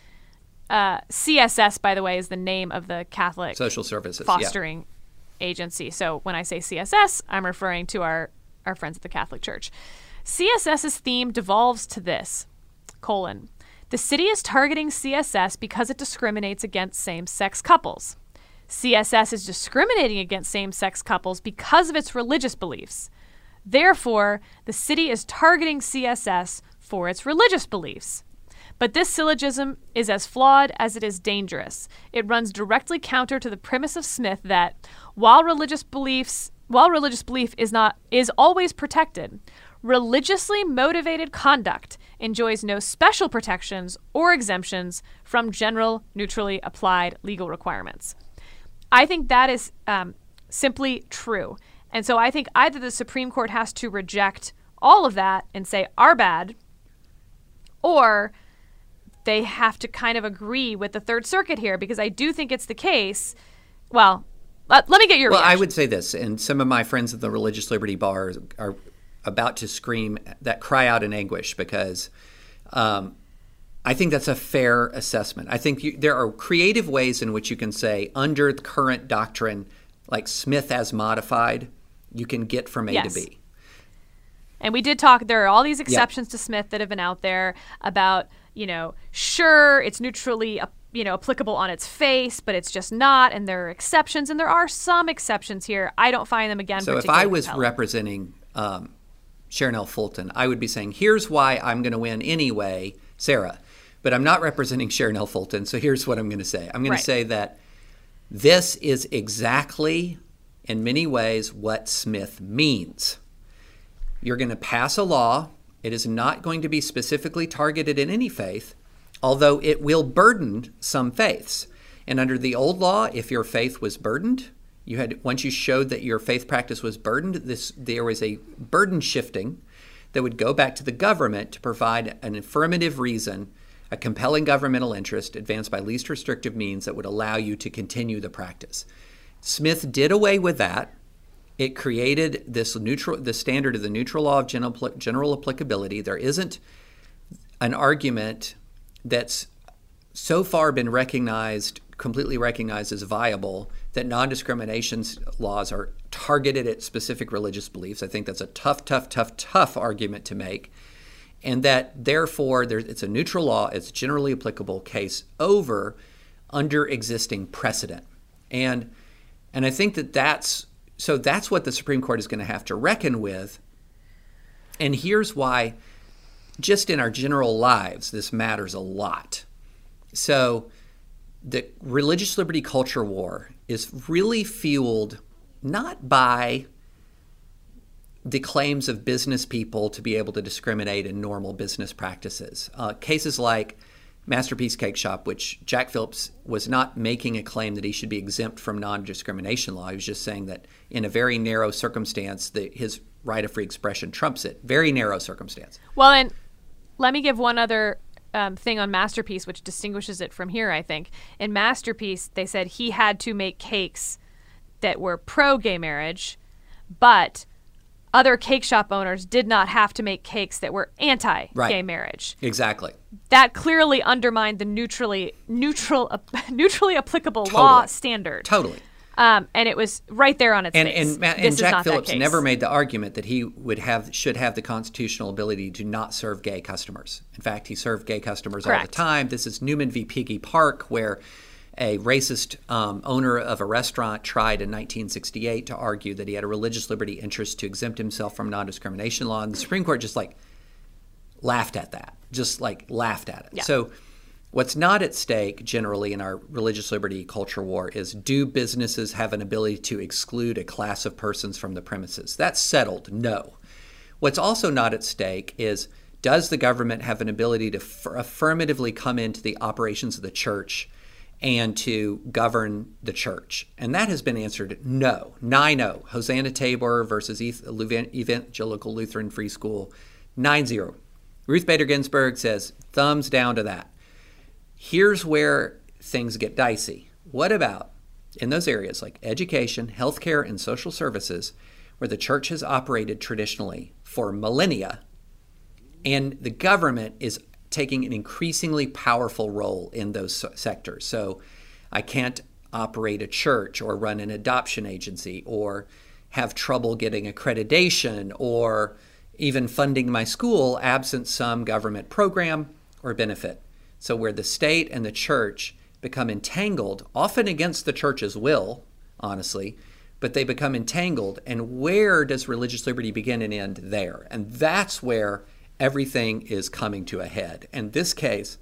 Uh, C S S, by the way, is the name of the Catholic Social services, yeah. fostering agency. So when I say C S S, I'm referring to our, our friends at the Catholic Church. CSS's theme devolves to this, colon, the city is targeting C S S because it discriminates against same-sex couples. C S S is discriminating against same-sex couples because of its religious beliefs. Therefore, the city is targeting C S S for its religious beliefs. But this syllogism is as flawed as it is dangerous. It runs directly counter to the premise of Smith that while religious beliefs, while religious belief is not is always protected, religiously motivated conduct enjoys no special protections or exemptions from general, neutrally applied legal requirements. I think that is um, simply true. And so I think either the Supreme Court has to reject all of that and say, our bad, or they have to kind of agree with the Third Circuit here, because I do think it's the case. Well, let, let me get your well, reaction. I would say this, and some of my friends at the Religious Liberty Bar are about to scream, that cry out in anguish, because um, I think that's a fair assessment. I think you, there are creative ways in which you can say, under the current doctrine, like Smith as modified, you can get from A yes. to B. And we did talk, there are all these exceptions yeah. to Smith that have been out there about, you know, sure, it's neutrally, you know, applicable on its face, but it's just not, and there are exceptions, and there are some exceptions here. I don't find them, again, So if I was compelling. representing um, Sharon L. Fulton, I would be saying, here's why I'm going to win anyway, Sarah. But I'm not representing Sharon L. Fulton, so here's what I'm going to say. I'm going right. to say that this is exactly, in many ways, what Smith means. You're going to pass a law. It is not going to be specifically targeted in any faith, although it will burden some faiths. And under the old law, if your faith was burdened, you had once you showed that your faith practice was burdened, this there was a burden shifting that would go back to the government to provide an affirmative reason, a compelling governmental interest advanced by least restrictive means that would allow you to continue the practice. Smith did away with that. It created this neutral, the standard of the neutral law of general, general applicability. There isn't an argument that's so far been recognized, completely recognized as viable, that non-discrimination laws are targeted at specific religious beliefs. I think that's a tough, tough, tough, tough argument to make. And that, therefore, there, it's a neutral law, it's generally applicable, case over, under existing precedent. And, and I think that that's, so that's what the Supreme Court is going to have to reckon with. And here's why, just in our general lives, this matters a lot. So the religious liberty culture war is really fueled not by the claims of business people to be able to discriminate in normal business practices. Uh, cases like Masterpiece Cake Shop, which Jack Phillips was not making a claim that he should be exempt from non-discrimination law. He was just saying that in a very narrow circumstance, that his right of free expression trumps it. Very narrow circumstance. Well, and let me give one other um, thing on Masterpiece, which distinguishes it from here, I think. In Masterpiece, they said he had to make cakes that were pro-gay marriage, but other cake shop owners did not have to make cakes that were anti-gay right. marriage. Exactly. That clearly undermined the neutrally neutral, uh, neutrally applicable totally. law standard. Totally. Um, and it was right there on its and, face. And, and, this and Jack is not Phillips that case. never made the argument that he would have should have the constitutional ability to not serve gay customers. In fact, he served gay customers Correct. all the time. This is Newman v. Piggy Park, where a racist um, owner of a restaurant tried in nineteen sixty-eight to argue that he had a religious liberty interest to exempt himself from non-discrimination law. And the Supreme Court just like laughed at that, just like laughed at it. Yeah. So what's not at stake generally in our religious liberty culture war is, do businesses have an ability to exclude a class of persons from the premises? That's settled, no. What's also not at stake is, does the government have an ability to f- affirmatively come into the operations of the church and to govern the church? And that has been answered no. nine oh. Hosanna Tabor versus Evangelical Lutheran Free School, nine zero. Ruth Bader Ginsburg says, thumbs down to that. Here's where things get dicey. What about in those areas like education, healthcare, and social services, where the church has operated traditionally for millennia, and the government is taking an increasingly powerful role in those sectors? So I can't operate a church or run an adoption agency or have trouble getting accreditation or even funding my school absent some government program or benefit. So where the state and the church become entangled, often against the church's will, honestly, but they become entangled. And where does religious liberty begin and end? There. And that's where everything is coming to a head. And this case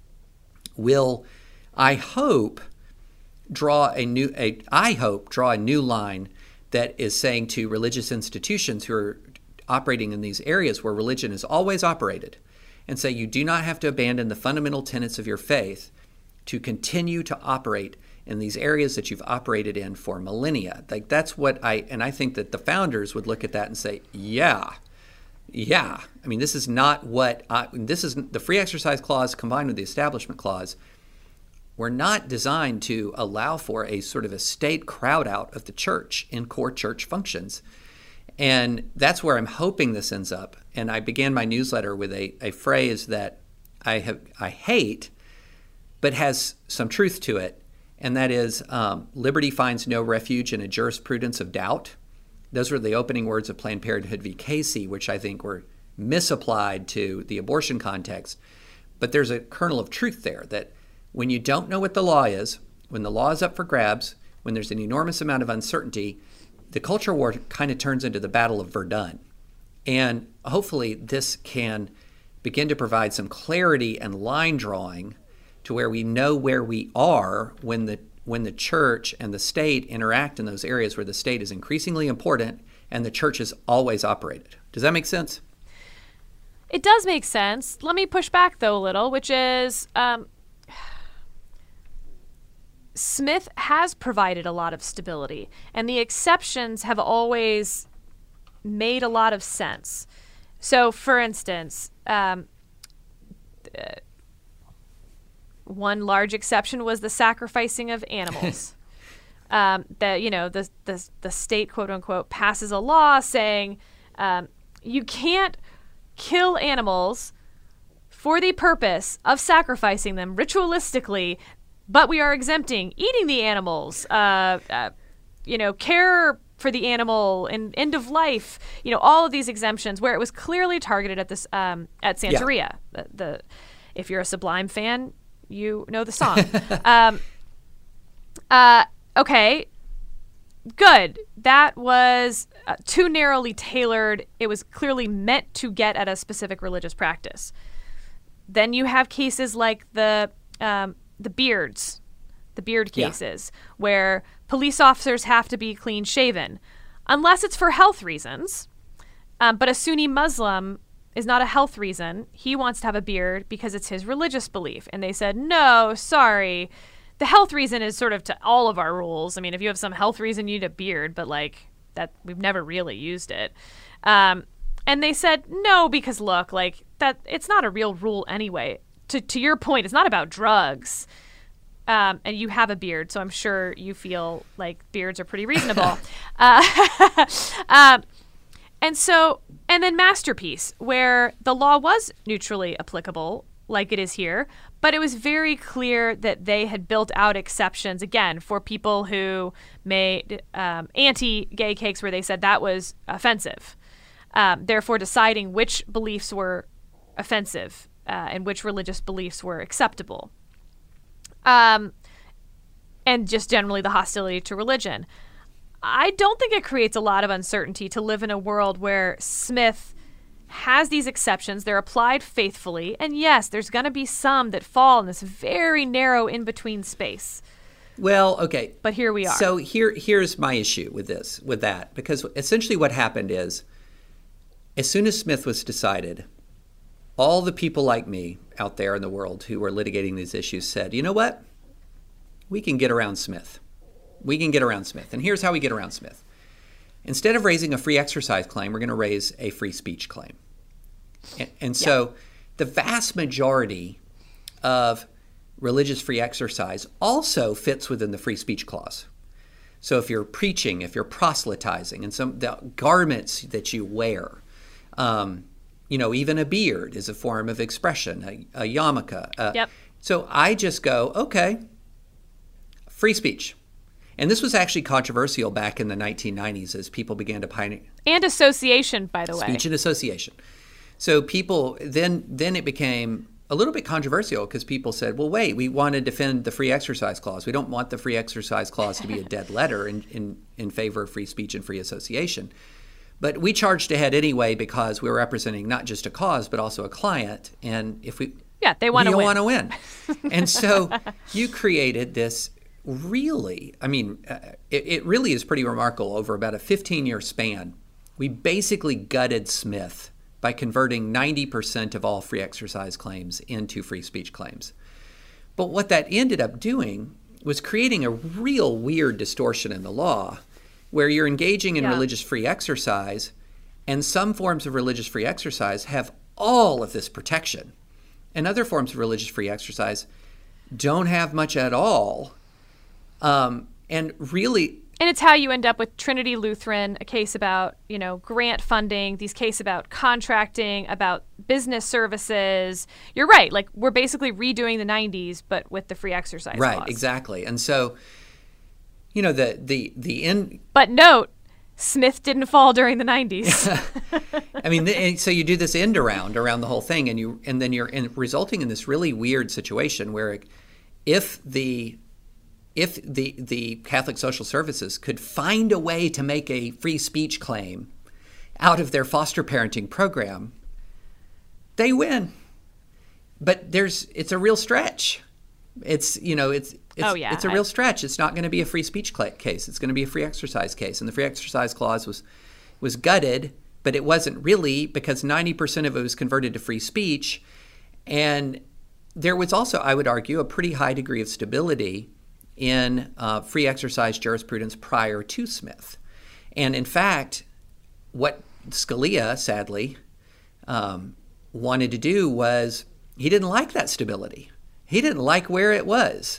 will, I hope, draw a new, a, I hope, draw a new line that is saying to religious institutions who are operating in these areas where religion has always operated, and say you do not have to abandon the fundamental tenets of your faith to continue to operate in these areas that you've operated in for millennia. Like that's what I, and I think that the founders would look at that and say, yeah, yeah. I mean, this is not what, I, this is the free exercise clause combined with the establishment clause were not designed to allow for a sort of a state crowd out of the church in core church functions. And that's where I'm hoping this ends up. And I began my newsletter with a, a phrase that I have I hate, but has some truth to it. And that is, um, liberty finds no refuge in a jurisprudence of doubt. Those were the opening words of Planned Parenthood v. Casey, which I think were misapplied to the abortion context. But there's a kernel of truth there that when you don't know what the law is, when the law is up for grabs, when there's an enormous amount of uncertainty, the culture war kind of turns into the Battle of Verdun. And hopefully this can begin to provide some clarity and line drawing to where we know where we are when the when the church and the state interact in those areas where the state is increasingly important and the church has always operated. Does that make sense? It does make sense. Let me push back, though, a little, which is um, Smith has provided a lot of stability, and the exceptions have always made a lot of sense. So, for instance, um, uh, one large exception was the sacrificing of animals. um, that you know, the the the state, quote unquote, passes a law saying um, you can't kill animals for the purpose of sacrificing them ritualistically, but we are exempting eating the animals, uh, uh, you know, care for the animal and end of life, you know, all of these exemptions where it was clearly targeted at this um, at Santeria. Yeah. The, the if you're a Sublime fan, you know the song. um, uh, okay, good. That was uh, too narrowly tailored. It was clearly meant to get at a specific religious practice. Then you have cases like the um, the beards, the beard cases, yeah. where police officers have to be clean shaven, unless it's for health reasons. Um, but a Sunni Muslim is not a health reason. He wants to have a beard because it's his religious belief. And they said, no, sorry. The health reason is sort of to all of our rules. I mean, if you have some health reason, you need a beard, but like that, we've never really used it. Um, and they said, no, because look, like that, it's not a real rule anyway. To to your point, it's not about drugs. Um, and you have a beard, so I'm sure you feel like beards are pretty reasonable. uh, um, and so, and then Masterpiece, where the law was neutrally applicable, like it is here, but it was very clear that they had built out exceptions, again, for people who made um, anti-gay cakes where they said that was offensive, um, therefore deciding which beliefs were offensive uh, and which religious beliefs were acceptable. Um, and just generally the hostility to religion. I don't think it creates a lot of uncertainty to live in a world where Smith has these exceptions. They're applied faithfully. And yes, there's going to be some that fall in this very narrow in-between space. Well, okay. But here we are. So here, here's my issue with this, with that, because essentially what happened is as soon as Smith was decided, all the people like me out there in the world who were litigating these issues said, you know what? We can get around Smith. We can get around Smith. And here's how we get around Smith. Instead of raising a free exercise claim, we're going to raise a free speech claim. And, and so yeah. the vast majority of religious free exercise also fits within the free speech clause. So if you're preaching, if you're proselytizing, and some the garments that you wear, um, you know, even a beard is a form of expression, a, a yarmulke. Uh, yep. So I just go, okay, free speech. And this was actually controversial back in the nineteen nineties as people began to pioneer. And association, by the way. Speech and association. So people, then then it became a little bit controversial because people said, well, wait, we want to defend the free exercise clause. We don't want the free exercise clause to be a dead letter in, in, in favor of free speech and free association. But we charged ahead anyway because we were representing not just a cause, but also a client. And if we yeah, they want to win. want to win. And so you created this really, I mean, uh, it, it really is pretty remarkable. Over about a fifteen-year span, we basically gutted Smith by converting ninety percent of all free exercise claims into free speech claims. But what that ended up doing was creating a real weird distortion in the law where you're engaging in Yeah. religious free exercise, and some forms of religious free exercise have all of this protection, and other forms of religious free exercise don't have much at all. Um, and really... And it's how you end up with Trinity Lutheran, a case about, you know, grant funding, these cases about contracting, about business services. You're right. Like, we're basically redoing the nineties, but with the free exercise Right, laws. exactly. And so, you know, the the the end... But note, Smith didn't fall during the nineties. I mean, the, so you do this end around around the whole thing, and you and then you're in, resulting in this really weird situation where if the if the the Catholic Social Services could find a way to make a free speech claim out of their foster parenting program, they win. But there's it's a real stretch. It's you know it's it's, Oh, yeah. it's a real stretch. It's not going to be a free speech cl- case. It's going to be a free exercise case, and the free exercise clause was was gutted, but it wasn't really, because ninety percent of it was converted to free speech, and there was also, I would argue, a pretty high degree of stability in uh, free exercise jurisprudence prior to Smith. And in fact, what Scalia, sadly, um, wanted to do was he didn't like that stability. He didn't like where it was.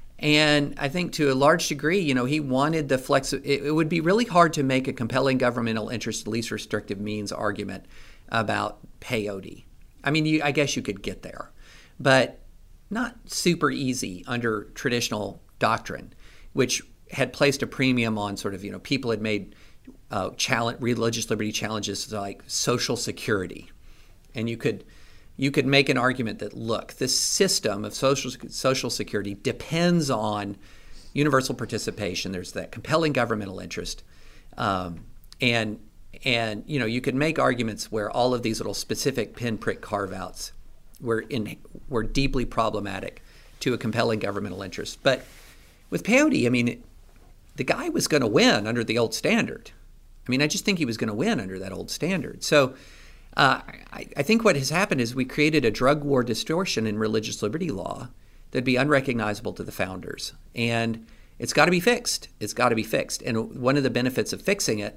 And I think to a large degree, you know, he wanted the flex. It, it would be really hard to make a compelling governmental interest, least restrictive means argument about peyote. I mean, you, I guess you could get there, but not super easy under traditional doctrine, which had placed a premium on sort of, you know, people had made uh, challenge, religious liberty challenges like Social Security. And you could you could make an argument that, look, this system of social social security depends on universal participation. There's that compelling governmental interest. Um, and, and, you know, you could make arguments where all of these little specific pinprick carve-outs were in were deeply problematic to a compelling governmental interest. But with peyote, I mean, it, the guy was going to win under the old standard. I mean, I just think he was going to win under that old standard. So uh, I, I think what has happened is we created a drug war distortion in religious liberty law that'd be unrecognizable to the founders. And it's got to be fixed. It's got to be fixed. And one of the benefits of fixing it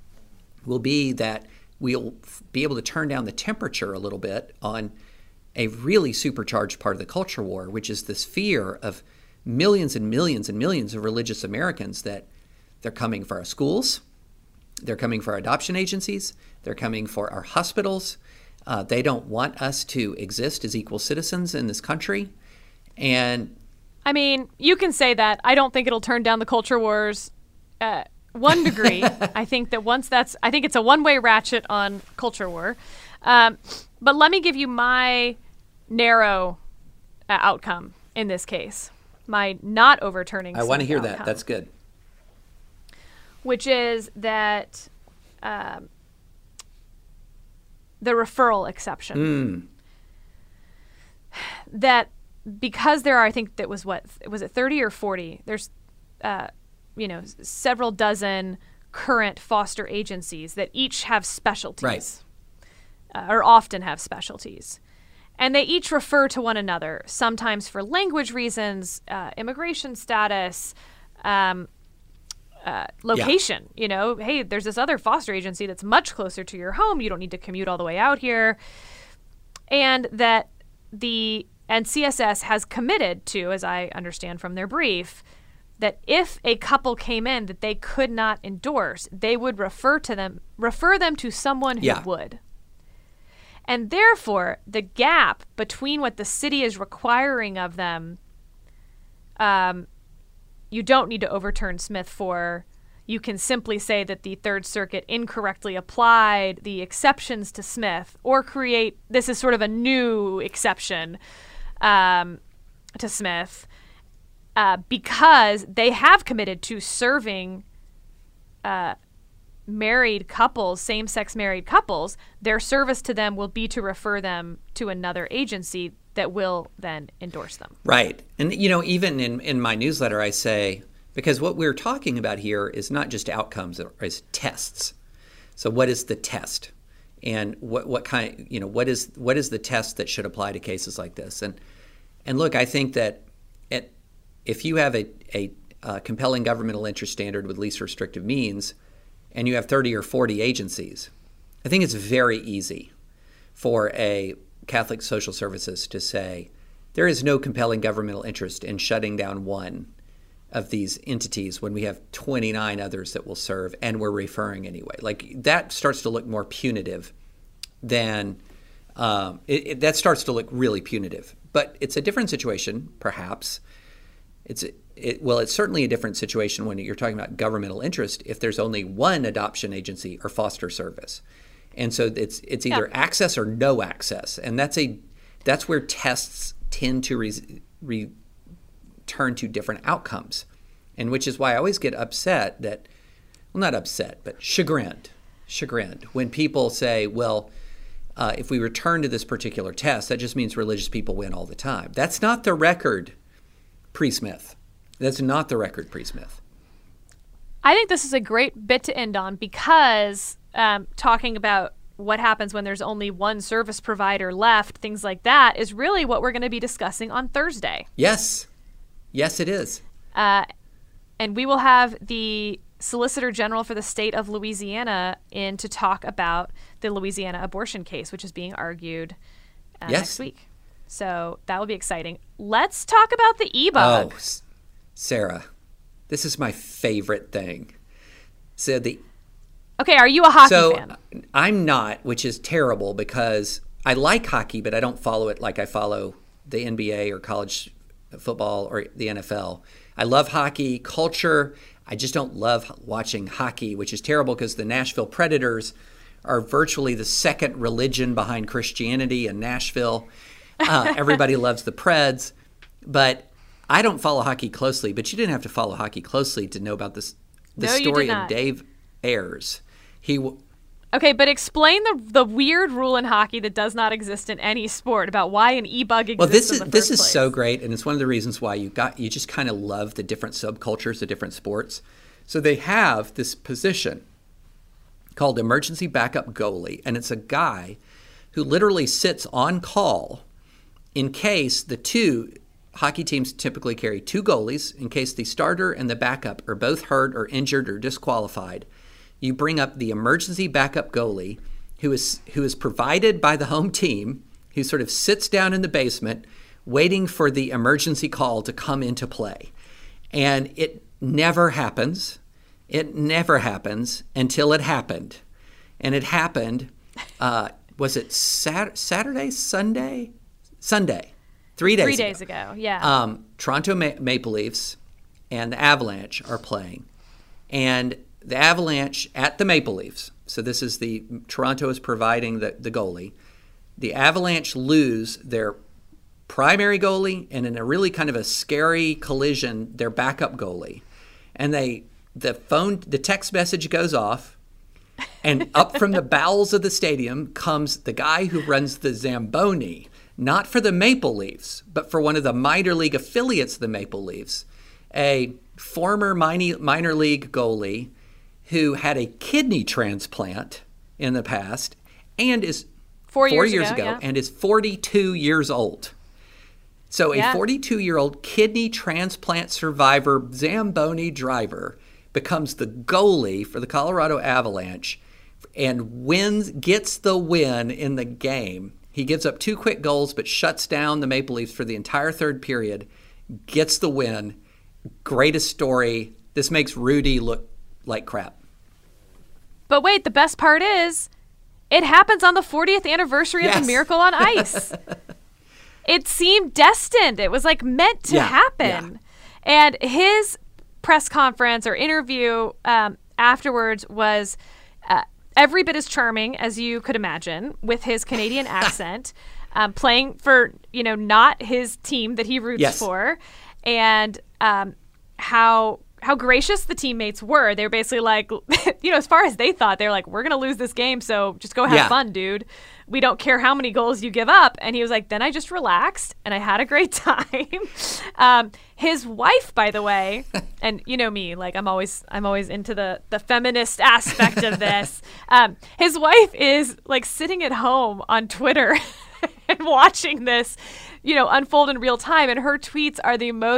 will be that we'll be able to turn down the temperature a little bit on a really supercharged part of the culture war, which is this fear of millions and millions and millions of religious Americans that they're coming for our schools, they're coming for our adoption agencies, they're coming for our hospitals. Uh, they don't want us to exist as equal citizens in this country. And I mean, you can say that. I don't think it'll turn down the culture wars. Uh, one degree. I think that once that's, I think it's a one-way ratchet on culture war. Um, but let me give you my narrow uh, outcome in this case. My not overturning. I want to hear outcome, that. That's good. Which is that um, the referral exception. Mm. That because there are, I think that was what, was it thirty or forty? There's, uh, you know, several dozen current foster agencies that each have specialties. Right. Uh, or often have specialties. And they each refer to one another, sometimes for language reasons, uh, immigration status, um, uh, location. Yeah. You know, hey, there's this other foster agency that's much closer to your home. You don't need to commute all the way out here. And that the and C S S has committed to, as I understand from their brief, that if a couple came in that they could not endorse, they would refer to them, refer them to someone who yeah. would. And therefore, the gap between what the city is requiring of them, um, you don't need to overturn Smith for. You can simply say that the Third Circuit incorrectly applied the exceptions to Smith, or create, this is sort of a new exception um, to Smith, uh, because they have committed to serving uh married couples, same-sex married couples. Their service to them will be to refer them to another agency that will then endorse them. Right. And, you know, even in, in my newsletter, I say, because what we're talking about here is not just outcomes, it's tests. So what is the test? And what, what kind, you know, what is what is the test that should apply to cases like this? And and look, I think that it, if you have a, a, a compelling governmental interest standard with least restrictive means, and you have thirty or forty agencies, I think it's very easy for a Catholic social services to say there is no compelling governmental interest in shutting down one of these entities when we have twenty-nine others that will serve and we're referring anyway. Like, that starts to look more punitive than um, it, it, that starts to look really punitive. But it's a different situation, perhaps. It's it, well, it's certainly a different situation when you're talking about governmental interest if there's only one adoption agency or foster service. And so it's it's either yeah. access or no access, and that's a that's where tests tend to re, return to different outcomes, and which is why I always get upset that, well, not upset, but chagrined, chagrined when people say, well, uh, if we return to this particular test, that just means religious people win all the time. That's not the record, Pre-Smith. That's not the record, Pre-Smith. I think this is a great bit to end on because um, talking about what happens when there's only one service provider left, things like that, is really what we're going to be discussing on Thursday. Yes. Yes, it is. Uh, and we will have the Solicitor General for the state of Louisiana in to talk about the Louisiana abortion case, which is being argued uh, yes. next week. So that will be exciting. Let's talk about the e-bug. Oh, Sarah, this is my favorite thing. So the Okay, are you a hockey so fan? I'm not, which is terrible because I like hockey, but I don't follow it like I follow the N B A or college football or the N F L. I love hockey culture. I just don't love watching hockey, which is terrible because the Nashville Predators are virtually the second religion behind Christianity in Nashville. Uh, everybody loves the Preds, but I don't follow hockey closely. But you didn't have to follow hockey closely to know about this. The no, story you did of not. Dave Ayers. He w- Okay, but explain the the weird rule in hockey that does not exist in any sport about why an e-bug exists. Well, this in is the this first is place. so great, and it's one of the reasons why you got you just kind of love the different subcultures of different sports. So they have this position called emergency backup goalie, and it's a guy who literally sits on call in case the two hockey teams typically carry two goalies in case the starter and the backup are both hurt or injured or disqualified. You bring up the emergency backup goalie who is who is provided by the home team, who sort of sits down in the basement waiting for the emergency call to come into play. And it never happens. It never happens until it happened. And it happened, uh, was it Sat- Saturday, Sunday? Sunday. Three days Three ago. days ago, yeah. Um, Toronto Ma- Maple Leafs and the Avalanche are playing. And the Avalanche at the Maple Leafs, so this is the, Toronto is providing the, the goalie. The Avalanche lose their primary goalie and in a really kind of a scary collision, their backup goalie. And they, the phone, the text message goes off, and up from the bowels of the stadium comes the guy who runs the Zamboni, not for the Maple Leafs, but for one of the minor league affiliates of the Maple Leafs, a former minor, minor league goalie who had a kidney transplant in the past and is four, four years, years ago, ago yeah. and is forty-two years old. So a Yeah. forty-two-year-old kidney transplant survivor, Zamboni driver, becomes the goalie for the Colorado Avalanche and wins, gets the win in the game. He gives up two quick goals but shuts down the Maple Leafs for the entire third period, gets the win. Greatest story. This makes Rudy look like crap. But wait, the best part is it happens on the fortieth anniversary Yes. of the Miracle on Ice. It seemed destined. It was like meant to Yeah, happen. And his press conference or interview um, afterwards was uh, every bit as charming as you could imagine, with his Canadian accent, um, playing for, you know, not his team that he roots Yes. for, and um, how how gracious the teammates were. They were basically like, you know, as far as they thought, they're like, we're going to lose this game, so just go have Yeah. fun, dude. We don't care how many goals you give up. And he was like, then I just relaxed and I had a great time. um, his wife, by the way, and you know me, like I'm always I'm always into the, the feminist aspect of this. Um, his wife is like sitting at home on Twitter and watching this, you know, unfold in real time. And her tweets are the most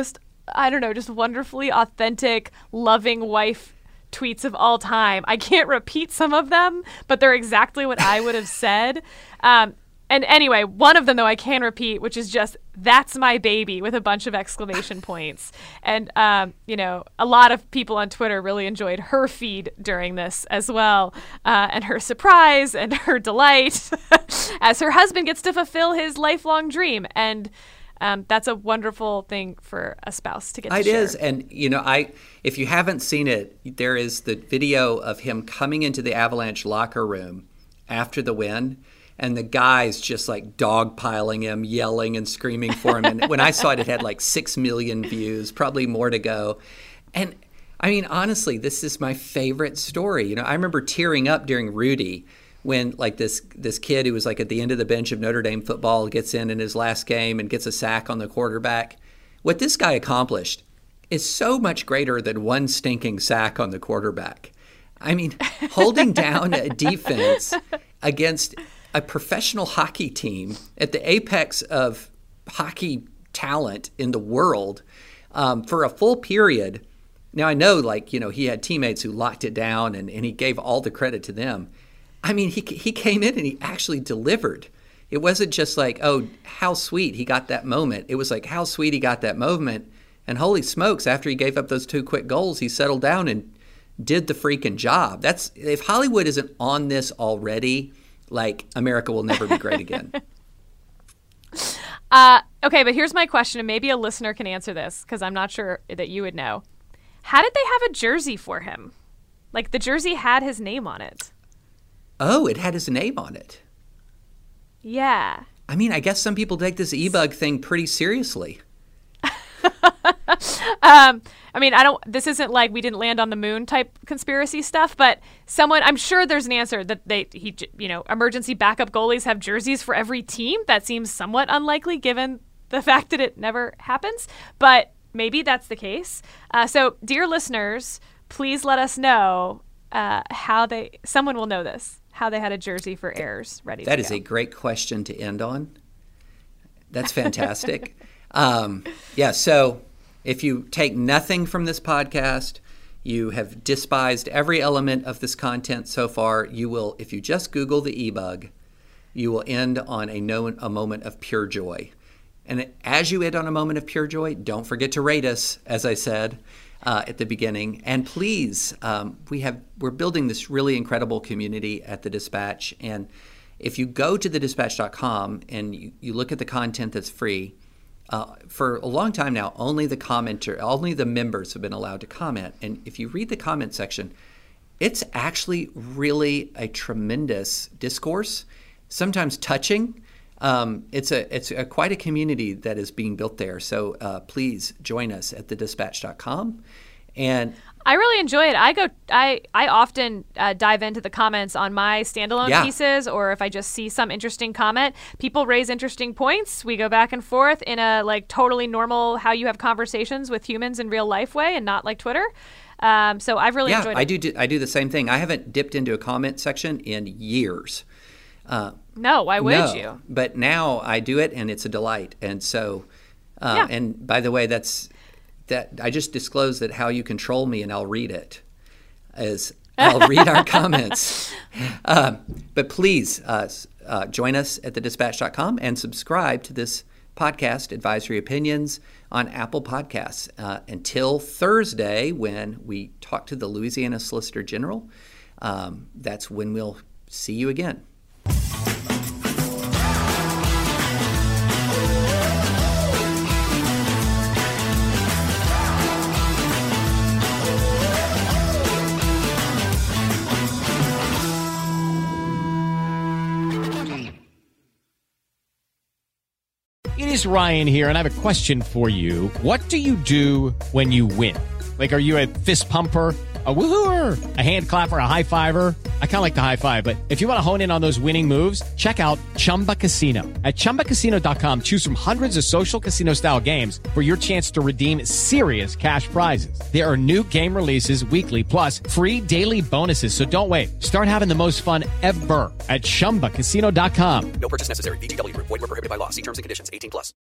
I don't know, just wonderfully authentic, loving wife tweets of all time. I can't repeat some of them, but they're exactly what I would have said. Um, and anyway, one of them, though, I can repeat, which is just, "That's my baby," with a bunch of exclamation points. And, um, you know, a lot of people on Twitter really enjoyed her feed during this as well, uh, and her surprise and her delight as her husband gets to fulfill his lifelong dream. And Um, that's a wonderful thing for a spouse to get to It share. is. And, you know, I if you haven't seen it, there is the video of him coming into the Avalanche locker room after the win, and the guys just like dogpiling him, yelling and screaming for him. And when I saw it, it had like six million views, probably more to go. And I mean, honestly, this is my favorite story. You know, I remember tearing up during Rudy, when like this this kid who was like at the end of the bench of Notre Dame football gets in in his last game and gets a sack on the quarterback. What this guy accomplished is so much greater than one stinking sack on the quarterback. I mean, holding down a defense against a professional hockey team at the apex of hockey talent in the world um, for a full period. Now, I know, like, you know, he had teammates who locked it down and, and he gave all the credit to them. I mean, he he came in and he actually delivered. It wasn't just like, oh, how sweet he got that moment. It was like, how sweet he got that moment. And holy smokes, after he gave up those two quick goals, he settled down and did the freaking job. That's if Hollywood isn't on this already, like, America will never be great again. uh, okay, but here's my question, and maybe a listener can answer this because I'm not sure that you would know. How did they have a jersey for him? Like, the jersey had his name on it. Oh, it had his name on it. Yeah. I mean, I guess some people take this e-bug thing pretty seriously. um, I mean, I don't, this isn't like we didn't land on the moon type conspiracy stuff, but someone, I'm sure there's an answer that they, he, you know, emergency backup goalies have jerseys for every team. That seems somewhat unlikely given the fact that it never happens, but maybe that's the case. Uh, so, dear listeners, please let us know uh, how they, someone will know this, how they had a jersey for Ayers ready That to is go. a great question to end on. That's fantastic. um, yeah, so if you take nothing from this podcast, you have despised every element of this content so far, you will, if you just Google the e-bug, you will end on a, no, a moment of pure joy. And as you end on a moment of pure joy, don't forget to rate us, as I said uh, at the beginning. And please, um, we have we're building this really incredible community at The Dispatch. And if you go to the dispatch dot com and you, you look at the content that's free, uh, for a long time now, only the commenter, only the members have been allowed to comment. And if you read the comment section, it's actually really a tremendous discourse, sometimes touching. Um, it's a it's a, quite a community that is being built there. So uh, please join us at the dispatch dot com. And I really enjoy it. I go. I I often uh, dive into the comments on my standalone Yeah. pieces, or if I just see some interesting comment, people raise interesting points. We go back and forth in a like totally normal how you have conversations with humans in real life way, and not like Twitter. Um, so I've really yeah, enjoyed it. I do, do I do the same thing. I haven't dipped into a comment section in years. Uh, No, why would no, you? But now I do it, and it's a delight. And so, uh, Yeah. and by the way, that's that. I just disclosed that how you control me, and I'll read it. As I'll read our comments. Um, but please uh, uh, join us at the dispatch dot com and subscribe to this podcast, Advisory Opinions, on Apple Podcasts. Uh, until Thursday, when we talk to the Louisiana Solicitor General, um, that's when we'll see you again. It is Ryan here, and I have a question for you. What do you do when you win? Like, are you a fist pumper, a woo-hooer, a hand clapper, a high-fiver? I kind of like the high-five, but if you want to hone in on those winning moves, check out Chumba Casino. At chumba casino dot com, choose from hundreds of social casino-style games for your chance to redeem serious cash prizes. There are new game releases weekly, plus free daily bonuses. So don't wait. Start having the most fun ever at chumba casino dot com. No purchase necessary. V G W Group. Void where prohibited by law. See terms and conditions. eighteen plus.